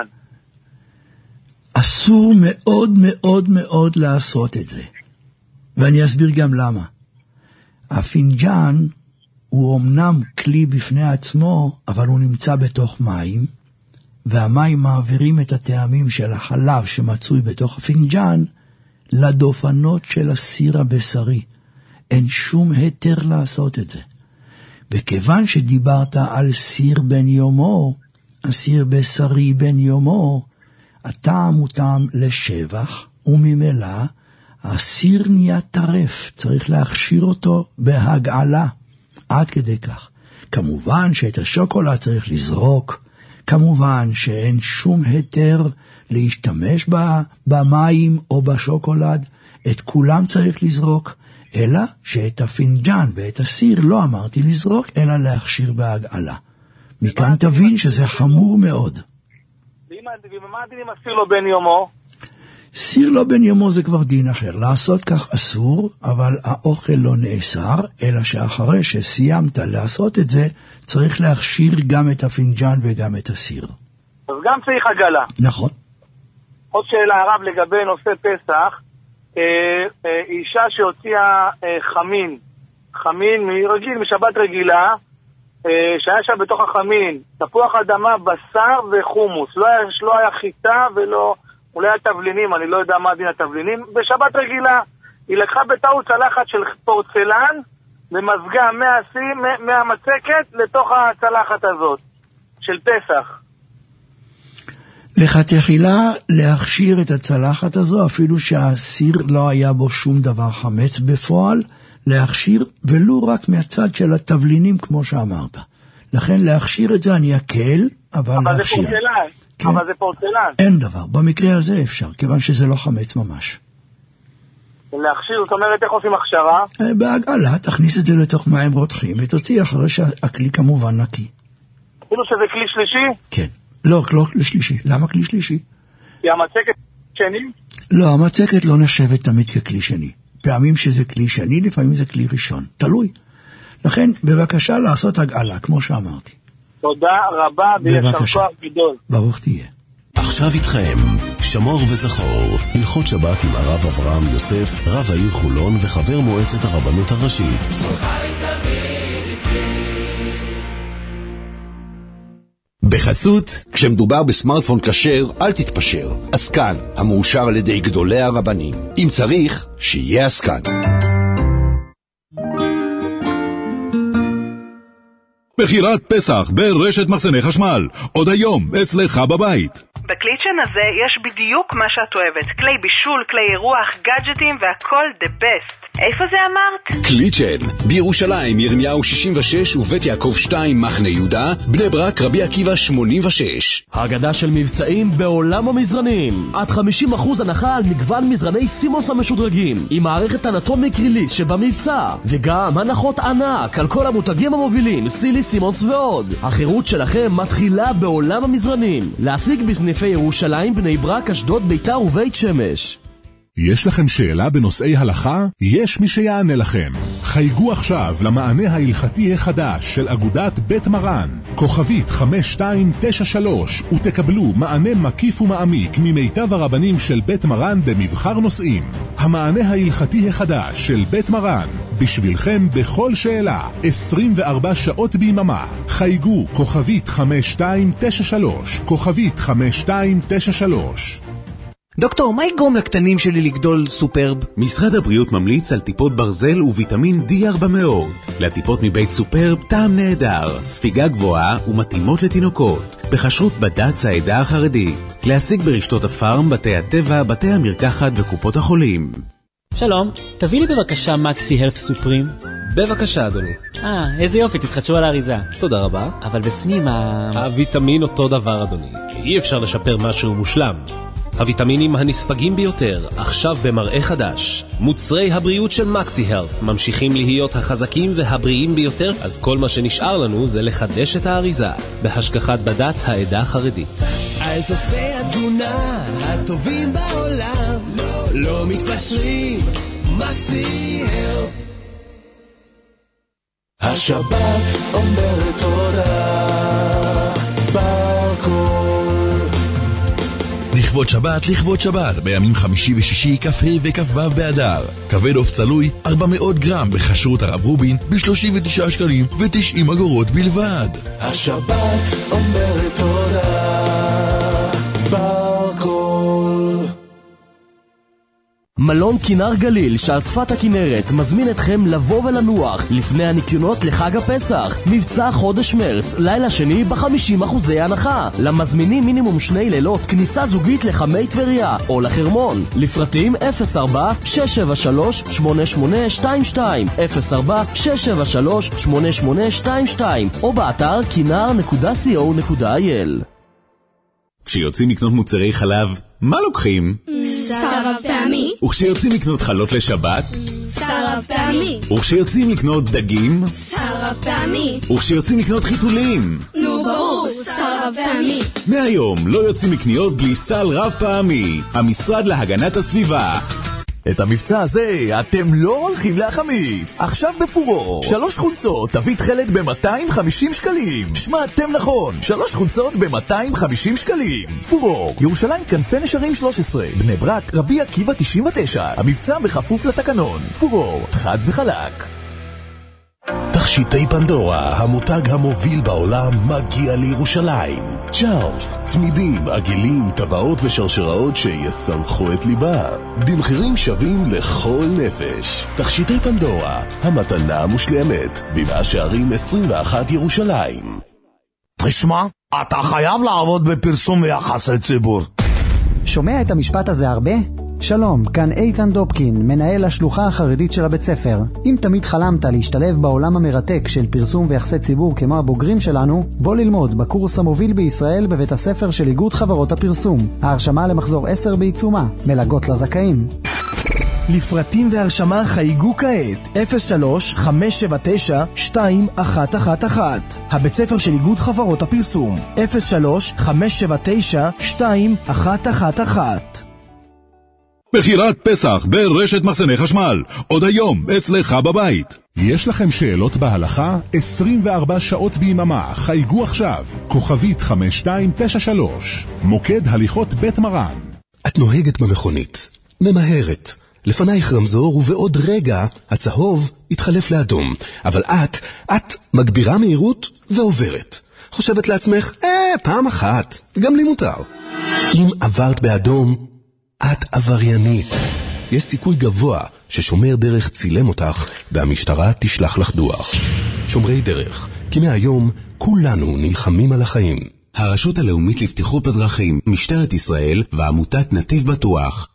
Speaker 5: אסור מאוד מאוד מאוד לעשות את זה. ואני אסביר גם למה. הפינג'ן הוא אמנם כלי בפני עצמו, אבל הוא נמצא בתוך מים, והמים מעבירים את הטעמים של החלב שמצוי בתוך הפינג'ן לדופנות של הסיר הבשרי. אין שום היתר לעשות את זה. וכיוון שדיברת על סיר בן יומו, הסיר בשרי בן יומו, הטעם הוא טעם לשבח, וממילא הסיר נהיה טרף, צריך להכשיר אותו בהגעלה. עד כדי כך. כמובן שאת השוקולד צריך לזרוק, כמובן שאין שום היתר להשתמש במים או בשוקולד, את כולם צריך לזרוק, אלא שאת הפינג'ן ואת הסיר לא אמרתי לזרוק, אלא להכשיר בהגעלה. מכאן תבין שזה חמור מאוד.
Speaker 21: ומה הדין אם הסיר לו בן יומו?
Speaker 5: סיר לא בן יומו זה כבר דין אחר. לעשות כך אסור, אבל האוכל לא נאסר, אלא שאחרי שסיימת לעשות את זה, צריך להכשיר גם את הפינג'אן וגם את הסיר.
Speaker 2: אז גם צריך עגלה.
Speaker 5: נכון.
Speaker 2: עוד שאלה הרב לגבי נושא פסח, אישה שהוציאה חמין מרגיל, משבת רגילה, שהיה שם בתוך החמין, תפוח אדמה, בשר וחומוס, לא היה חיטה ולא, אולי התבלינים, אני לא יודע מה דין התבלינים, בשבת רגילה, היא לקחה בטעות צלחת של פורצלן, ומזגה מהמצקת לתוך הצלחת הזאת, של פסח.
Speaker 5: לכתחילה להכשיר את הצלחת הזו, אפילו שהסיר לא היה בו שום דבר חמץ בפועל, להכשיר ולו רק מהצד של התבלינים כמו שאמרת. לכן להכשיר את זה אני אקל, אבל להכשיר.
Speaker 2: זה פורצלן, כן. אבל זה פורצלן.
Speaker 5: אין דבר, במקרה הזה אפשר, כיוון שזה לא חמץ ממש.
Speaker 2: להכשיר, זאת אומרת איך עושים הכשרה?
Speaker 5: בעגלה, תכניס את זה לתוך מים רותחים, ותוציא אחרי שהכלי כמובן נקי.
Speaker 2: כאילו שזה כלי שלישי?
Speaker 5: כן. לא לשלישי. למה כלי שלישי?
Speaker 2: כי המצקת שני?
Speaker 5: לא, המצקת לא נחשבת תמיד ככלי שני. פעמים שזה כלי שני, לפעמים זה כלי ראשון. תלוי. לכן, בבקשה לעשות הגעלה, כמו שאמרתי.
Speaker 2: תודה רבה, וישר כוח גדול.
Speaker 5: ברוך תהיה.
Speaker 1: עכשיו איתכם, שמור וזכור, הלכות שבת עם הרב אברהם יוסף, רב העיר חולון וחבר מועצת הרבנות הראשית.
Speaker 14: בחסות, כשמדובר בסמארטפון כשר, אל תתפשר. עסקן, המאושר על ידי גדולי הרבנים. אם צריך, שיהיה עסקן.
Speaker 12: בחירת פסח ברשת מחסני חשמל. עוד היום, אצלך בבית.
Speaker 3: בקליצ'ן הזה יש בדיוק מה שאת אוהבת. כלי בישול, כלי אירוח, גאדג'טים והכל the best. איפה זה אמרת?
Speaker 16: קליצ'ן, בירושלים, ירמיהו 66 ובית יעקב 2 מחנה יהודה, בני ברק רבי עקיבא 86.
Speaker 23: האגדה של מבצעים בעולם המזרנים. עד 50% הנחה על מגוון מזרני סימוס המשודרגים, עם מערכת אנטומיק ריליס שבמבצע, וגם הנחות ענק על כל המותגים המובילים, סילי סימוס ועוד. החירות שלכם מתחילה בעולם המזרנים. להשיג בסניפי ירושלים, בני ברק, אשדוד, ביתר ובית שמש.
Speaker 12: יש לכם שאלה בנושאי הלכה? יש מי שיענה לכם. חייגו עכשיו למענה ההלכתי החדש של אגודת בית מרן, כוכבית 5293, ותקבלו מענה מקיף ומעמיק ממיטב הרבנים של בית מרן במבחר נושאים. המענה ההלכתי החדש של בית מרן, בשבילכם בכל שאלה, 24 שעות ביממה. חייגו כוכבית 5293, כוכבית 5293.
Speaker 24: דוקטור, מה יגרום לקטנים שלי לגדול סופרב?
Speaker 16: משרד הבריאות ממליץ על טיפות ברזל וויטמין D400. לטיפות מבית סופרב טעם נהדר, ספיגה גבוהה ומתאימות לתינוקות. בחשרות בד"ץ העדה החרדית. להשיג ברשתות הפארם, בתי הטבע, בתי המרקחת וקופות החולים.
Speaker 25: שלום, תביא לי בבקשה מקסי הלף סופרים.
Speaker 26: בבקשה אדוני.
Speaker 25: איזה יופי, תתחדשו על האריזה.
Speaker 26: תודה רבה.
Speaker 25: אבל בפנים
Speaker 26: הוויטמין אותו דבר אדוני. אי אפשר לשפר משהו מושלם. הוויטמינים הנספגים ביותר, עכשיו במראה חדש. מוצרי הבריאות של מקסי הלף ממשיכים להיות החזקים והבריאים ביותר, אז כל מה שנשאר לנו זה לחדש את האריזה, בהשגחת בד"ץ העדה החרדית.
Speaker 4: על תוספי התזונה הטובים בעולם, לא מתפשרים, מקסי הלף. השבת אומרת תודה
Speaker 1: לכבוד שבת, בימים חמישי ושישי, כ"ה וכ"ו באדר. כבד עוף צלוי, 400 גרם בכשרות הרב רובין, ב-39 שקלים ו90 אגורות בלבד.
Speaker 4: השבת אומרת תודה ברקול.
Speaker 23: מלון כינר גליל שעל שפת הכנרת מזמין אתכם לבוא ולנוח לפני הניקיונות לחג הפסח. מבצע חודש מרץ, לילה שני ב50% הנחה. למזמינים מינימום 2 לילות, כניסה זוגית לחמי טבריה או לחרמון. לפרטים 04-673-8822, 04-673-8822, או באתר כינר.co.il.
Speaker 16: כשיוצאים לקנות מוצרי חלב, מה לוקחים?
Speaker 17: סרב פעמי.
Speaker 16: וכשיוצאים לקנות חלות לשבת?
Speaker 17: סרב פעמי.
Speaker 16: וכשיוצאים לקנות דגים?
Speaker 17: סרב פעמי.
Speaker 16: וכשיוצאים לקנות חיתולים?
Speaker 17: נו ברור, סרב סל רב פעמי.
Speaker 14: מהיום לא יוצאים מקניות בלי סל רב פעמי. המשרד להגנת הסביבה.
Speaker 6: את המבצע הזה אתם לא הולכים להחמיץ. עכשיו בפורור 3 חולצות תווית תכלת ב-250 שקלים. שמעתם נכון, 3 חולצות ב-250 שקלים. פורור, ירושלים כנפי נשרים 13, בני ברק, רבי עקיבא 99. המבצע בכפוף לתקנון. פורור, חד וחלק.
Speaker 1: תכשיטי פנדורה, המותג המוביל בעולם, מגיע לירושלים. צ'ארלס, צמידים, עגילים, טבעות ושרשראות שיסמכו את ליבה. במחירים שווים לכל נפש. תכשיטי פנדורה, המתנה המושלמת, במאה שערים 21 ירושלים.
Speaker 7: תשמע, אתה חייב לעבוד בפרסום ויחסי ציבור.
Speaker 8: שומע את המשפט הזה הרבה? שלום, כאן איתן דופקין, מנהל השלוחה החרדית של הבית ספר. אם תמיד חלמת להשתלב בעולם המרתק של פרסום ויחסי ציבור כמו הבוגרים שלנו, בוא ללמוד בקורס המוביל בישראל בבית הספר של איגוד חברות הפרסום. ההרשמה למחזור 10 בעיצומה, מלגות לזכאים.
Speaker 10: לפרטים והרשמה חייגו כעת 03-579-2111. הבית ספר של איגוד חברות הפרסום 03-579-2111.
Speaker 12: בחירת פסח ברשת מחסני חשמל, עוד היום אצלך בבית. יש לכם שאלות בהלכה? 24 שעות ביממה, חייגו עכשיו, כוכבית 5293, מוקד הליכות בית מרן.
Speaker 1: את נוהגת במכונית, ממהרת, לפנייך רמזור ובעוד רגע הצהוב יתחלף לאדום, אבל את מגבירה מהירות ועוברת. חושבת לעצמך, פעם אחת, גם לי מותר. אם עברת באדום, את עבריינית. יש סיכוי גבוה ששומר דרך צילם אותך והמשטרה תשלח לך דוח. שומרי דרך, כי מהיום כולנו נלחמים על החיים.
Speaker 14: הרשות הלאומית לבטיחות בדרכים, משטרת ישראל ועמותת נתיב בטוח.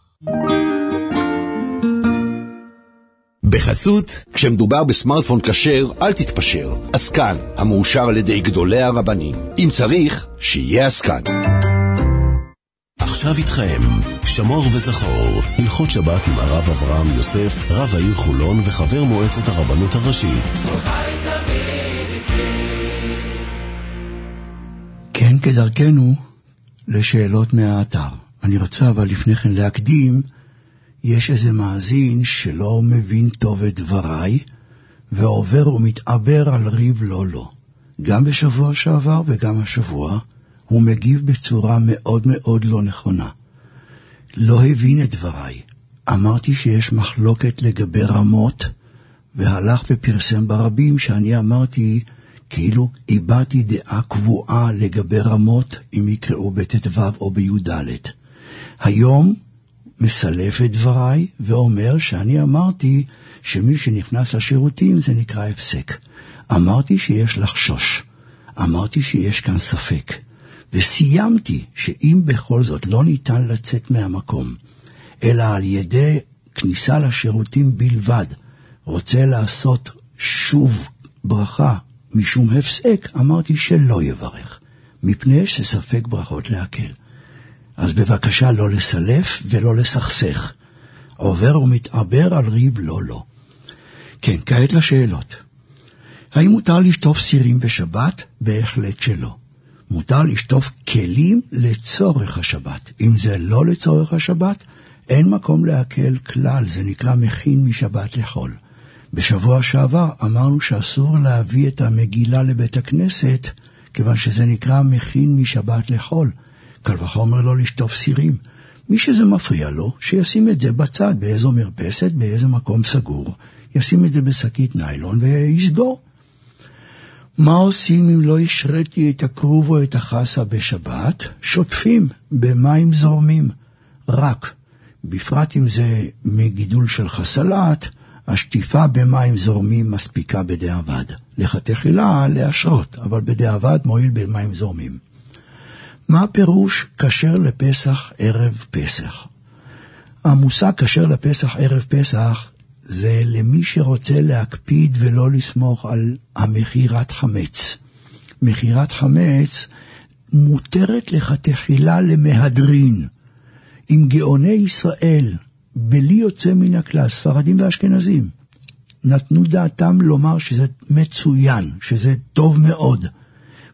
Speaker 15: בחסות, כשמדובר בסמארטפון כשר, אל תתפשר. עסקן, המאושר על ידי גדולי הרבנים. אם צריך, שיהיה עסקן.
Speaker 1: עכשיו איתכם, שמור וזכור, הלכות שבת עם הרב אברהם יוסף, רב העיר חולון וחבר מועצת הרבנות הראשית.
Speaker 5: כן, כדרכנו לשאלות מהאתר. אני רוצה אבל לפני כן להקדים, יש איזה מאזין שלא מבין טוב את דבריי, ועובר ומתעבר על ריב לא. גם בשבוע שעבר וגם השבוע, הוא מגיב בצורה מאוד מאוד לא נכונה. לא הבין את דבריי. אמרתי שיש מחלוקת לגבי רמות, והלך ופרסם ברבים שאני אמרתי, כאילו איבדתי דעה קבועה לגבי רמות, אם יקראו בט"ו או בי"ד. היום מסלף את דבריי ואומר שאני אמרתי שמי שנכנס לשירותים זה נקרא הפסק. אמרתי שיש לחשוש. אמרתי שיש כאן ספק. וסיימתי שאם בכל זאת לא ניתן לצאת מהמקום, אלא על ידי כניסה לשירותים בלבד, רוצה לעשות שוב ברכה משום הפסק, אמרתי שלא יברך, מפני שספק ברכות להקל. אז בבקשה לא לסלף ולא לסכסך. עובר ומתעבר על ריב לא. כן, כעת לשאלות. האם מותר לשטוף סירים בשבת? בהחלט שלא. מותר לשטוף כלים לצורך השבת. אם זה לא לצורך השבת, אין מקום להקל כלל, זה נקרא מכין משבת לחול. בשבוע שעבר אמרנו שאסור להביא את המגילה לבית הכנסת, כיוון שזה נקרא מכין משבת לחול. קל וחומר לא לשטוף סירים. מי שזה מפריע לו, שישים את זה בצד, באיזו מרפסת, באיזה מקום סגור, ישים את זה בשקית ניילון ויסגור. מה עושים אם לא השרתי את הכרוב או את החסה בשבת? שוטפים במים זורמים. רק, בפרט אם זה מגידול של חסלת, השטיפה במים זורמים מספיקה בדיעבד. לכתחילה להשרות, אבל בדיעבד מועיל במים זורמים. מה הפירוש כשר לפסח ערב פסח? המושג כשר לפסח ערב פסח זה למי שרוצה להקפיד ולא לסמוך על המחירת חמץ. מחירת חמץ מותרת לכתחילה למהדרין. עם גאוני ישראל, בלי יוצא מן הכלל, ספרדים ואשכנזים, נתנו דעתם לומר שזה מצוין, שזה טוב מאוד.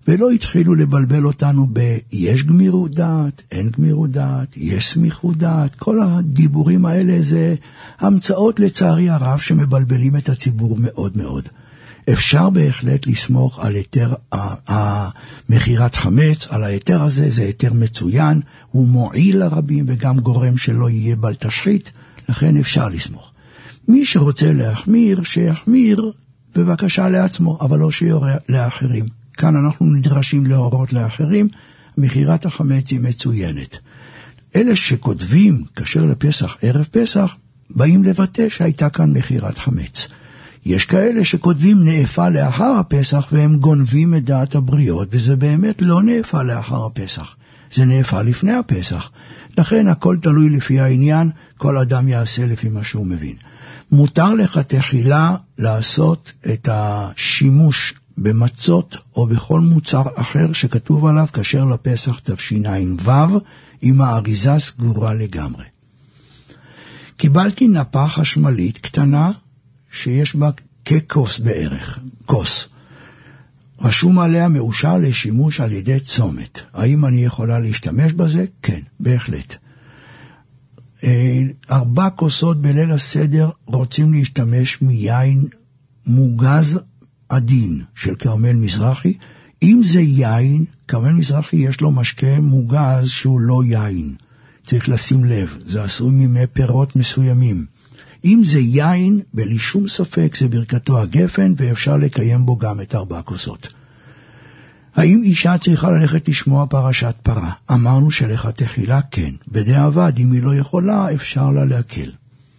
Speaker 5: ולא התחילו לבלבל אותנו יש גמירות דעת, אין גמירות דעת, יש סמיכות דעת. כל הדיבורים האלה זה המצאות לצערי הרב שמבלבלים את הציבור מאוד מאוד. אפשר בהחלט לסמוך על היתר מחירת חמץ, על היתר הזה, זה היתר מצוין, הוא מועיל לרבים וגם גורם שלא יהיה בל תשחית, לכן אפשר לסמוך. מי שרוצה להחמיר, שיחמיר בבקשה לעצמו, אבל לא שיורה לאחרים. כאן אנחנו נדרשים להורות לאחרים, מחירת החמץ היא מצוינת. אלה שכותבים כשר לפסח, ערב פסח, באים לבטא שהייתה כאן מחירת חמץ. יש כאלה שכותבים נאפה לאחר הפסח והם גונבים את דעת הבריות, וזה באמת לא נאפה לאחר הפסח, זה נאפה לפני הפסח. לכן הכל תלוי לפי העניין, כל אדם יעשה לפי מה שהוא מבין. מותר לך תחילה לעשות את השימוש במצות או בכל מוצר אחר שכתוב עליו כשר לפסח תשע"ו, עם האריזה סגורה לגמרי. קיבלתי נפה חשמלית קטנה שיש בה ככוס בערך, כוס. רשום עליה מאושר לשימוש על ידי צומת. האם אני יכולה להשתמש בזה? כן, בהחלט. 4 כוסות בליל הסדר רוצים להשתמש מיין מוגז עדין של כרמל מזרחי. אם זה יין, כרמל מזרחי יש לו משקה מוגז שהוא לא יין. צריך לשים לב, זה עשוי ממי פירות מסוימים. אם זה יין, בלי שום ספק זה ברכתו הגפן, ואפשר לקיים בו גם את 4 כוסות. האם אישה צריכה ללכת לשמוע פרשת פרה? אמרנו שלך תחילה כן. בדיעבד, אם היא לא יכולה, אפשר לה להקל.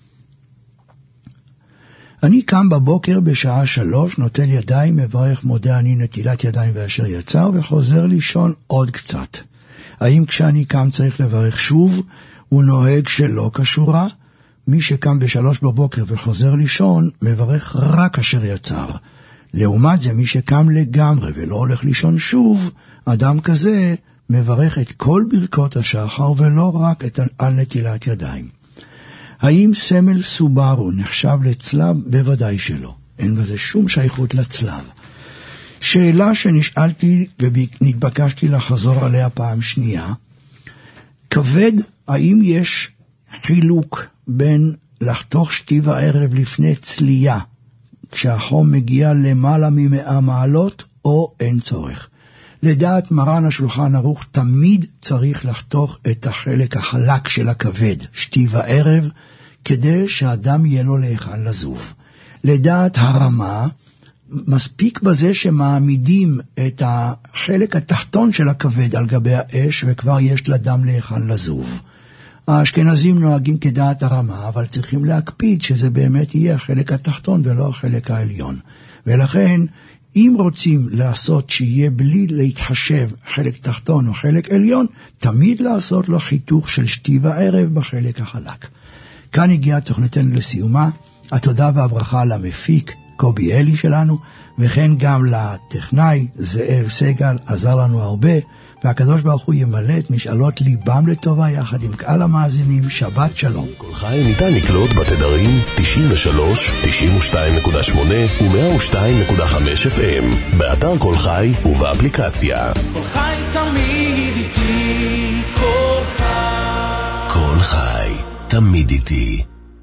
Speaker 5: אני קם בבוקר בשעה 3, נוטל ידיים, מברך מודה אני נטילת ידיים ואשר יצר, וחוזר לישון עוד קצת. האם כשאני קם צריך לברך שוב? הוא נוהג שלא כשורה. מי שקם ב3 בבוקר וחוזר לישון, מברך רק אשר יצר. לעומת זה, מי שקם לגמרי ולא הולך לישון שוב, אדם כזה מברך את כל ברכות השחר ולא רק על נטילת ידיים. האם סמל סובארו נחשב לצלב? בוודאי שלא. אין בזה שום שייכות לצלב. שאלה שנשאלתי ונתבקשתי לחזור עליה פעם שנייה, כבד, האם יש חילוק בין לחתוך שתי וערב לפני צלייה, כשהחום מגיע למעלה מ100 מעלות, או אין צורך? לדעת מרן השולחן ערוך, תמיד צריך לחתוך את החלק החלק של הכבד, שתי וערב, כדי שהאדם יהיה לו להיכן לזוב. לדעת הרמה, מספיק בזה שמעמידים את החלק התחתון של הכבד על גבי האש, וכבר יש לאדם להיכן לזוב. האשכנזים נוהגים כדעת הרמה, אבל צריכים להקפיד שזה באמת יהיה החלק התחתון ולא החלק העליון. ולכן, אם רוצים לעשות שיהיה בלי להתחשב חלק תחתון או חלק עליון, תמיד לעשות לו חיתוך של שתי וערב בחלק החלק. כאן הגיעה תוכניתנו לסיומה. התודה והברכה למפיק קובי אלי שלנו, וכן גם לטכנאי זאב סגל, עזר לנו הרבה, והקדוש ברוך הוא ימלא את משאלות ליבם לטובה יחד עם קהל המאזינים. שבת שלום.
Speaker 1: כל חי ניתן לקלוט בתדרים 93, 92.8 ו102.5 FM, באתר כל חי ובאפליקציה.
Speaker 4: כל חי תמיד איתי, כל חי.
Speaker 1: כל חי תמיד איתי.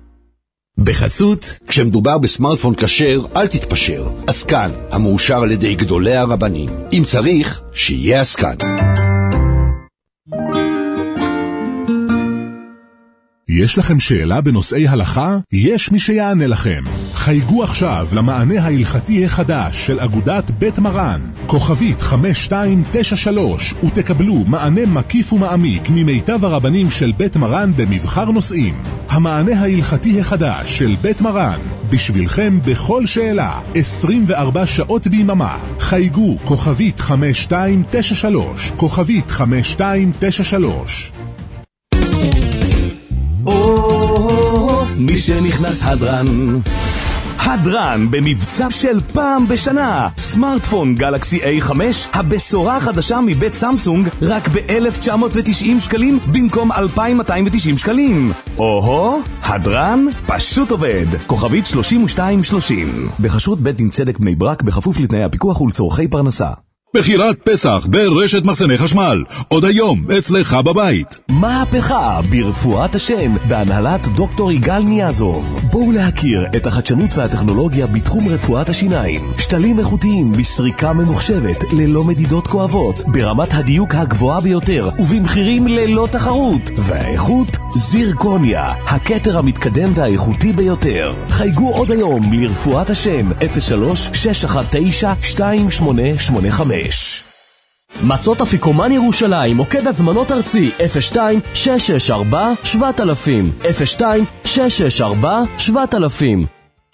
Speaker 15: בחסות, כשמדובר בסמארטפון כשר, אל תתפשר. עסקן, המאושר על ידי גדולי הרבנים. אם צריך, שיהיה עסקן.
Speaker 12: יש לכם שאלה בנושאי הלכה? יש מי שיענה לכם. חייגו עכשיו למענה ההלכתי החדש של אגודת בית מרן, כוכבית 5293, ותקבלו מענה מקיף ומעמיק ממיטב הרבנים של בית מרן במבחר נושאים. המענה ההלכתי החדש של בית מרן, בשבילכם בכל שאלה, 24 שעות ביממה. חייגו כוכבית 5293, כוכבית 5293.
Speaker 6: מי שנכנס הדרן. הדרן במבצע של פעם בשנה. סמארטפון גלקסי A5, הבשורה החדשה מבית סמסונג, רק ב-1990 שקלים במקום 2,290 שקלים. הדרן פשוט עובד. כוכבית 3230. בחסות בית דין צדק בני ברק, בכפוף לתנאי הפיקוח ולצורכי פרנסה.
Speaker 12: בחירת פסח ברשת מחסני חשמל. עוד היום אצלך בבית.
Speaker 1: מהפכה ברפואת השן בהנהלת דוקטור יגאל ניאזוב. בואו להכיר את החדשנות והטכנולוגיה בתחום רפואת השיניים. שתלים איכותיים בסריקה ממוחשבת ללא מדידות כואבות, ברמת הדיוק הגבוהה ביותר ובמחירים ללא תחרות. והאיכות זירקוניה, הכתר המתקדם והאיכותי ביותר. חייגו עוד היום לרפואת השן 03-619-2885.
Speaker 23: מצות אפיקומן ירושלים, מוקד הזמנות ארצי 02-664-7000 02-664-7000.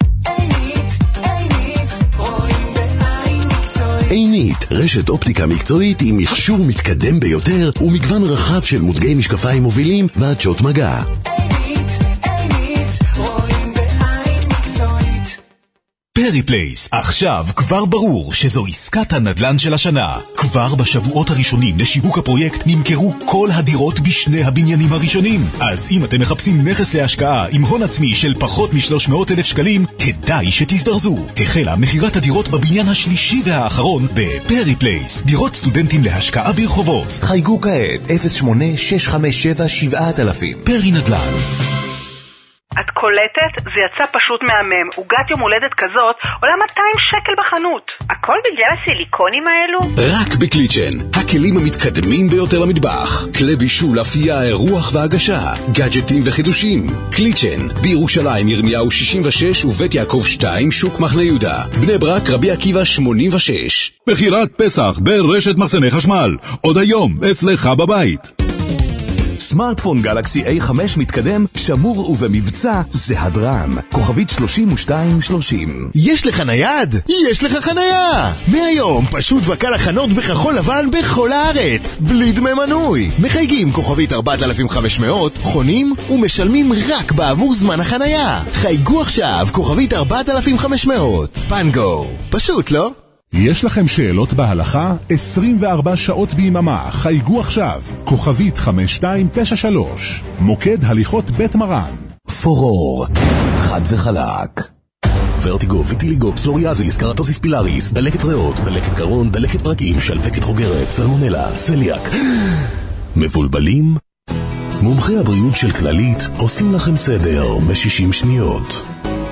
Speaker 1: עינית, רשת אופטיקה מקצועית עם מכשור מתקדם ביותר ומגוון רחב של מותגי משקפיים מובילים ועדשות מגע.
Speaker 6: פרי פלייס, עכשיו כבר ברור שזו עסקת הנדל"ן של השנה. כבר בשבועות הראשונים לשיווק הפרויקט נמכרו כל הדירות בשני הבניינים הראשונים. אז אם אתם מחפשים נכס להשקעה עם הון עצמי של פחות מ-300,000 שקלים, כדאי שתזדרזו. החלה מחירת הדירות בבניין השלישי והאחרון בפרי פלייס. דירות סטודנטים להשקעה ברחובות.
Speaker 1: חייגו כעת 08-657-7000.
Speaker 6: פרי נדל"ן.
Speaker 3: את קולטת? זה יצא פשוט מהמם. עוגת יום הולדת כזאת עולה 200 שקל בחנות. הכל בגלל הסיליקונים האלו?
Speaker 1: רק בקליצ'ן, הכלים המתקדמים ביותר למטבח. כלי בישול, אפייה, אירוח והגשה, גאדג'טים וחידושים. קליצ'ן, בירושלים ירמיהו 66 ובית יעקב 2, שוק מחנה יהודה. בני ברק רבי עקיבא 86.
Speaker 12: בחירת פסח ברשת מחסני חשמל. עוד היום אצלך בבית.
Speaker 1: סמארטפון גלקסי A5 מתקדם, שמור ובמבצע זה הדרן. כוכבית 3230.
Speaker 14: יש לך נייד? יש לך חנייה! מהיום פשוט וקל החנות בכחול לבן בכל הארץ, בלי דמי מנוי. מחייגים כוכבית 4500, חונים ומשלמים רק בעבור זמן החנייה. חייגו עכשיו כוכבית 4500. פנגו. פשוט, לא?
Speaker 12: יש לכם שאלות בהלכה? 24 שעות ביממה. חייגו עכשיו. כוכבית 5293. מוקד הליכות בית מרן.
Speaker 1: פורור. חד וחלק. ורטיגו, ויטיליגו, פסוריאזיס, קרטוסיס פילאריס, דלקת ריאות, דלקת קרון, דלקת פרקים, שלפקת חוגרת, סלמונלה, צליאק. מבולבלים? מומחי הבריאות של כללית עושים לכם סדר ב-60 שניות.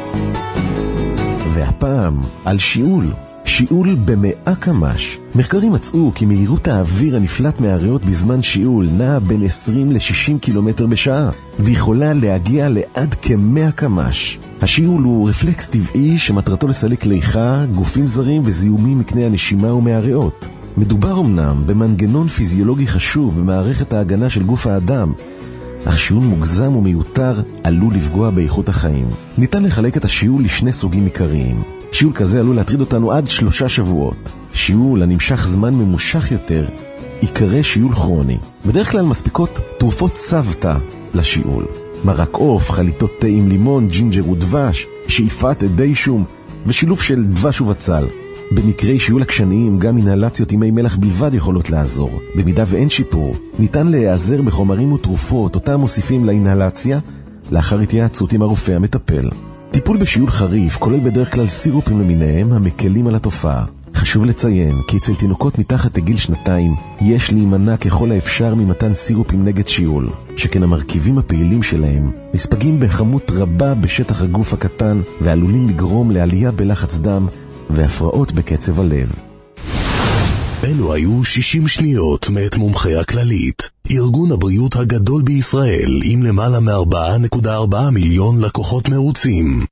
Speaker 9: והפעם על שיעול. שיעול ב100 קמ"ש. מחקרים מצאו כי מהירות האוויר הנפלט מהריאות בזמן שיעול נעה בין 20 ל-60 קילומטר בשעה, ויכולה להגיע לעד כ100 קמ"ש. השיעול הוא רפלקס טבעי שמטרתו לסלק ליחה, גופים זרים וזיהומים מקנה הנשימה ומהריאות. מדובר אמנם במנגנון פיזיולוגי חשוב במערכת ההגנה של גוף האדם, אך שיעול מוגזם ומיותר עלול לפגוע באיכות החיים. ניתן לחלק את השיעול לשני סוגים עיקריים. שיעול כזה עלול להטריד אותנו עד 3 שבועות. שיעול הנמשך זמן ממושך יותר יקרא שיעול כרוני. בדרך כלל מספיקות תרופות סבתא לשיעול. מרק עוף, חליטות תה עם לימון, ג'ינג'ר ודבש, שאיפת עדי שום ושילוב של דבש ובצל. במקרי שיעול עקשניים גם אינהלציות עם מי מלח בלבד יכולות לעזור. במידה ואין שיפור, ניתן להיעזר בחומרים ותרופות אותם מוסיפים לאינהלציה לאחר התייעצות עם הרופא המטפל. טיפול בשיעול חריף כולל בדרך כלל סירופים למיניהם המקלים על התופעה. חשוב לציין כי אצל תינוקות מתחת לגיל 2 יש להימנע ככל האפשר ממתן סירופים נגד שיעול, שכן המרכיבים הפעילים שלהם נספגים בכמות רבה בשטח הגוף הקטן ועלולים לגרום לעלייה בלחץ דם והפרעות בקצב הלב.
Speaker 1: אלו היו 60 שניות מאת מומחי הכללית, ארגון הבריאות הגדול בישראל עם למעלה מ4.4 מיליון לקוחות מרוצים.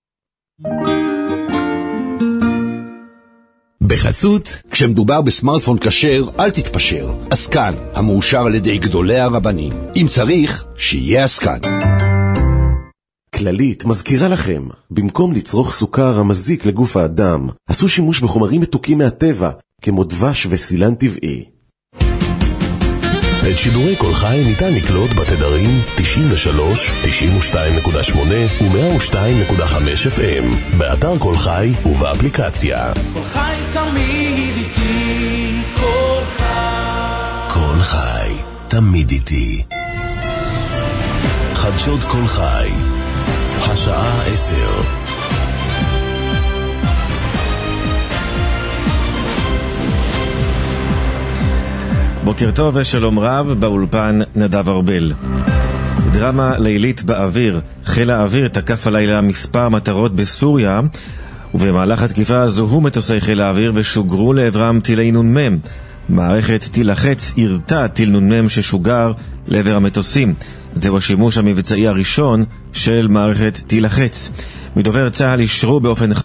Speaker 15: בחסות, כשמדובר בסמארטפון כשר, אל תתפשר. עסקן, המאושר על ידי גדולי הרבנים. אם צריך, שיהיה עסקן.
Speaker 9: כללית מזכירה לכם, במקום לצרוך סוכר המזיק לגוף האדם, עשו שימוש בחומרים מתוקים מהטבע, כמו דבש וסילן טבעי.
Speaker 1: את שידורי כל חי ניתן לקלוט בתדרים 93, 92.8 ו-102.5 FM, באתר כל חי ובאפליקציה.
Speaker 4: כל חי תמיד איתי, כל חי.
Speaker 1: כל חי תמיד איתי. חדשות כל חי, השעה 10.
Speaker 11: בוקר טוב ושלום רב, באולפן נדב ארבל. דרמה לילית באוויר. חיל האוויר תקף הלילה מספר מטרות בסוריה, ובמהלך התקיפה זוהו מטוסי חיל האוויר ושוגרו לעברם טילי נ"מ. מערכת טיל החץ ירתה טיל נ"מ ששוגר לעבר המטוסים. זהו השימוש המבצעי הראשון של מערכת טיל החץ. מדובר צה"ל אישרו באופן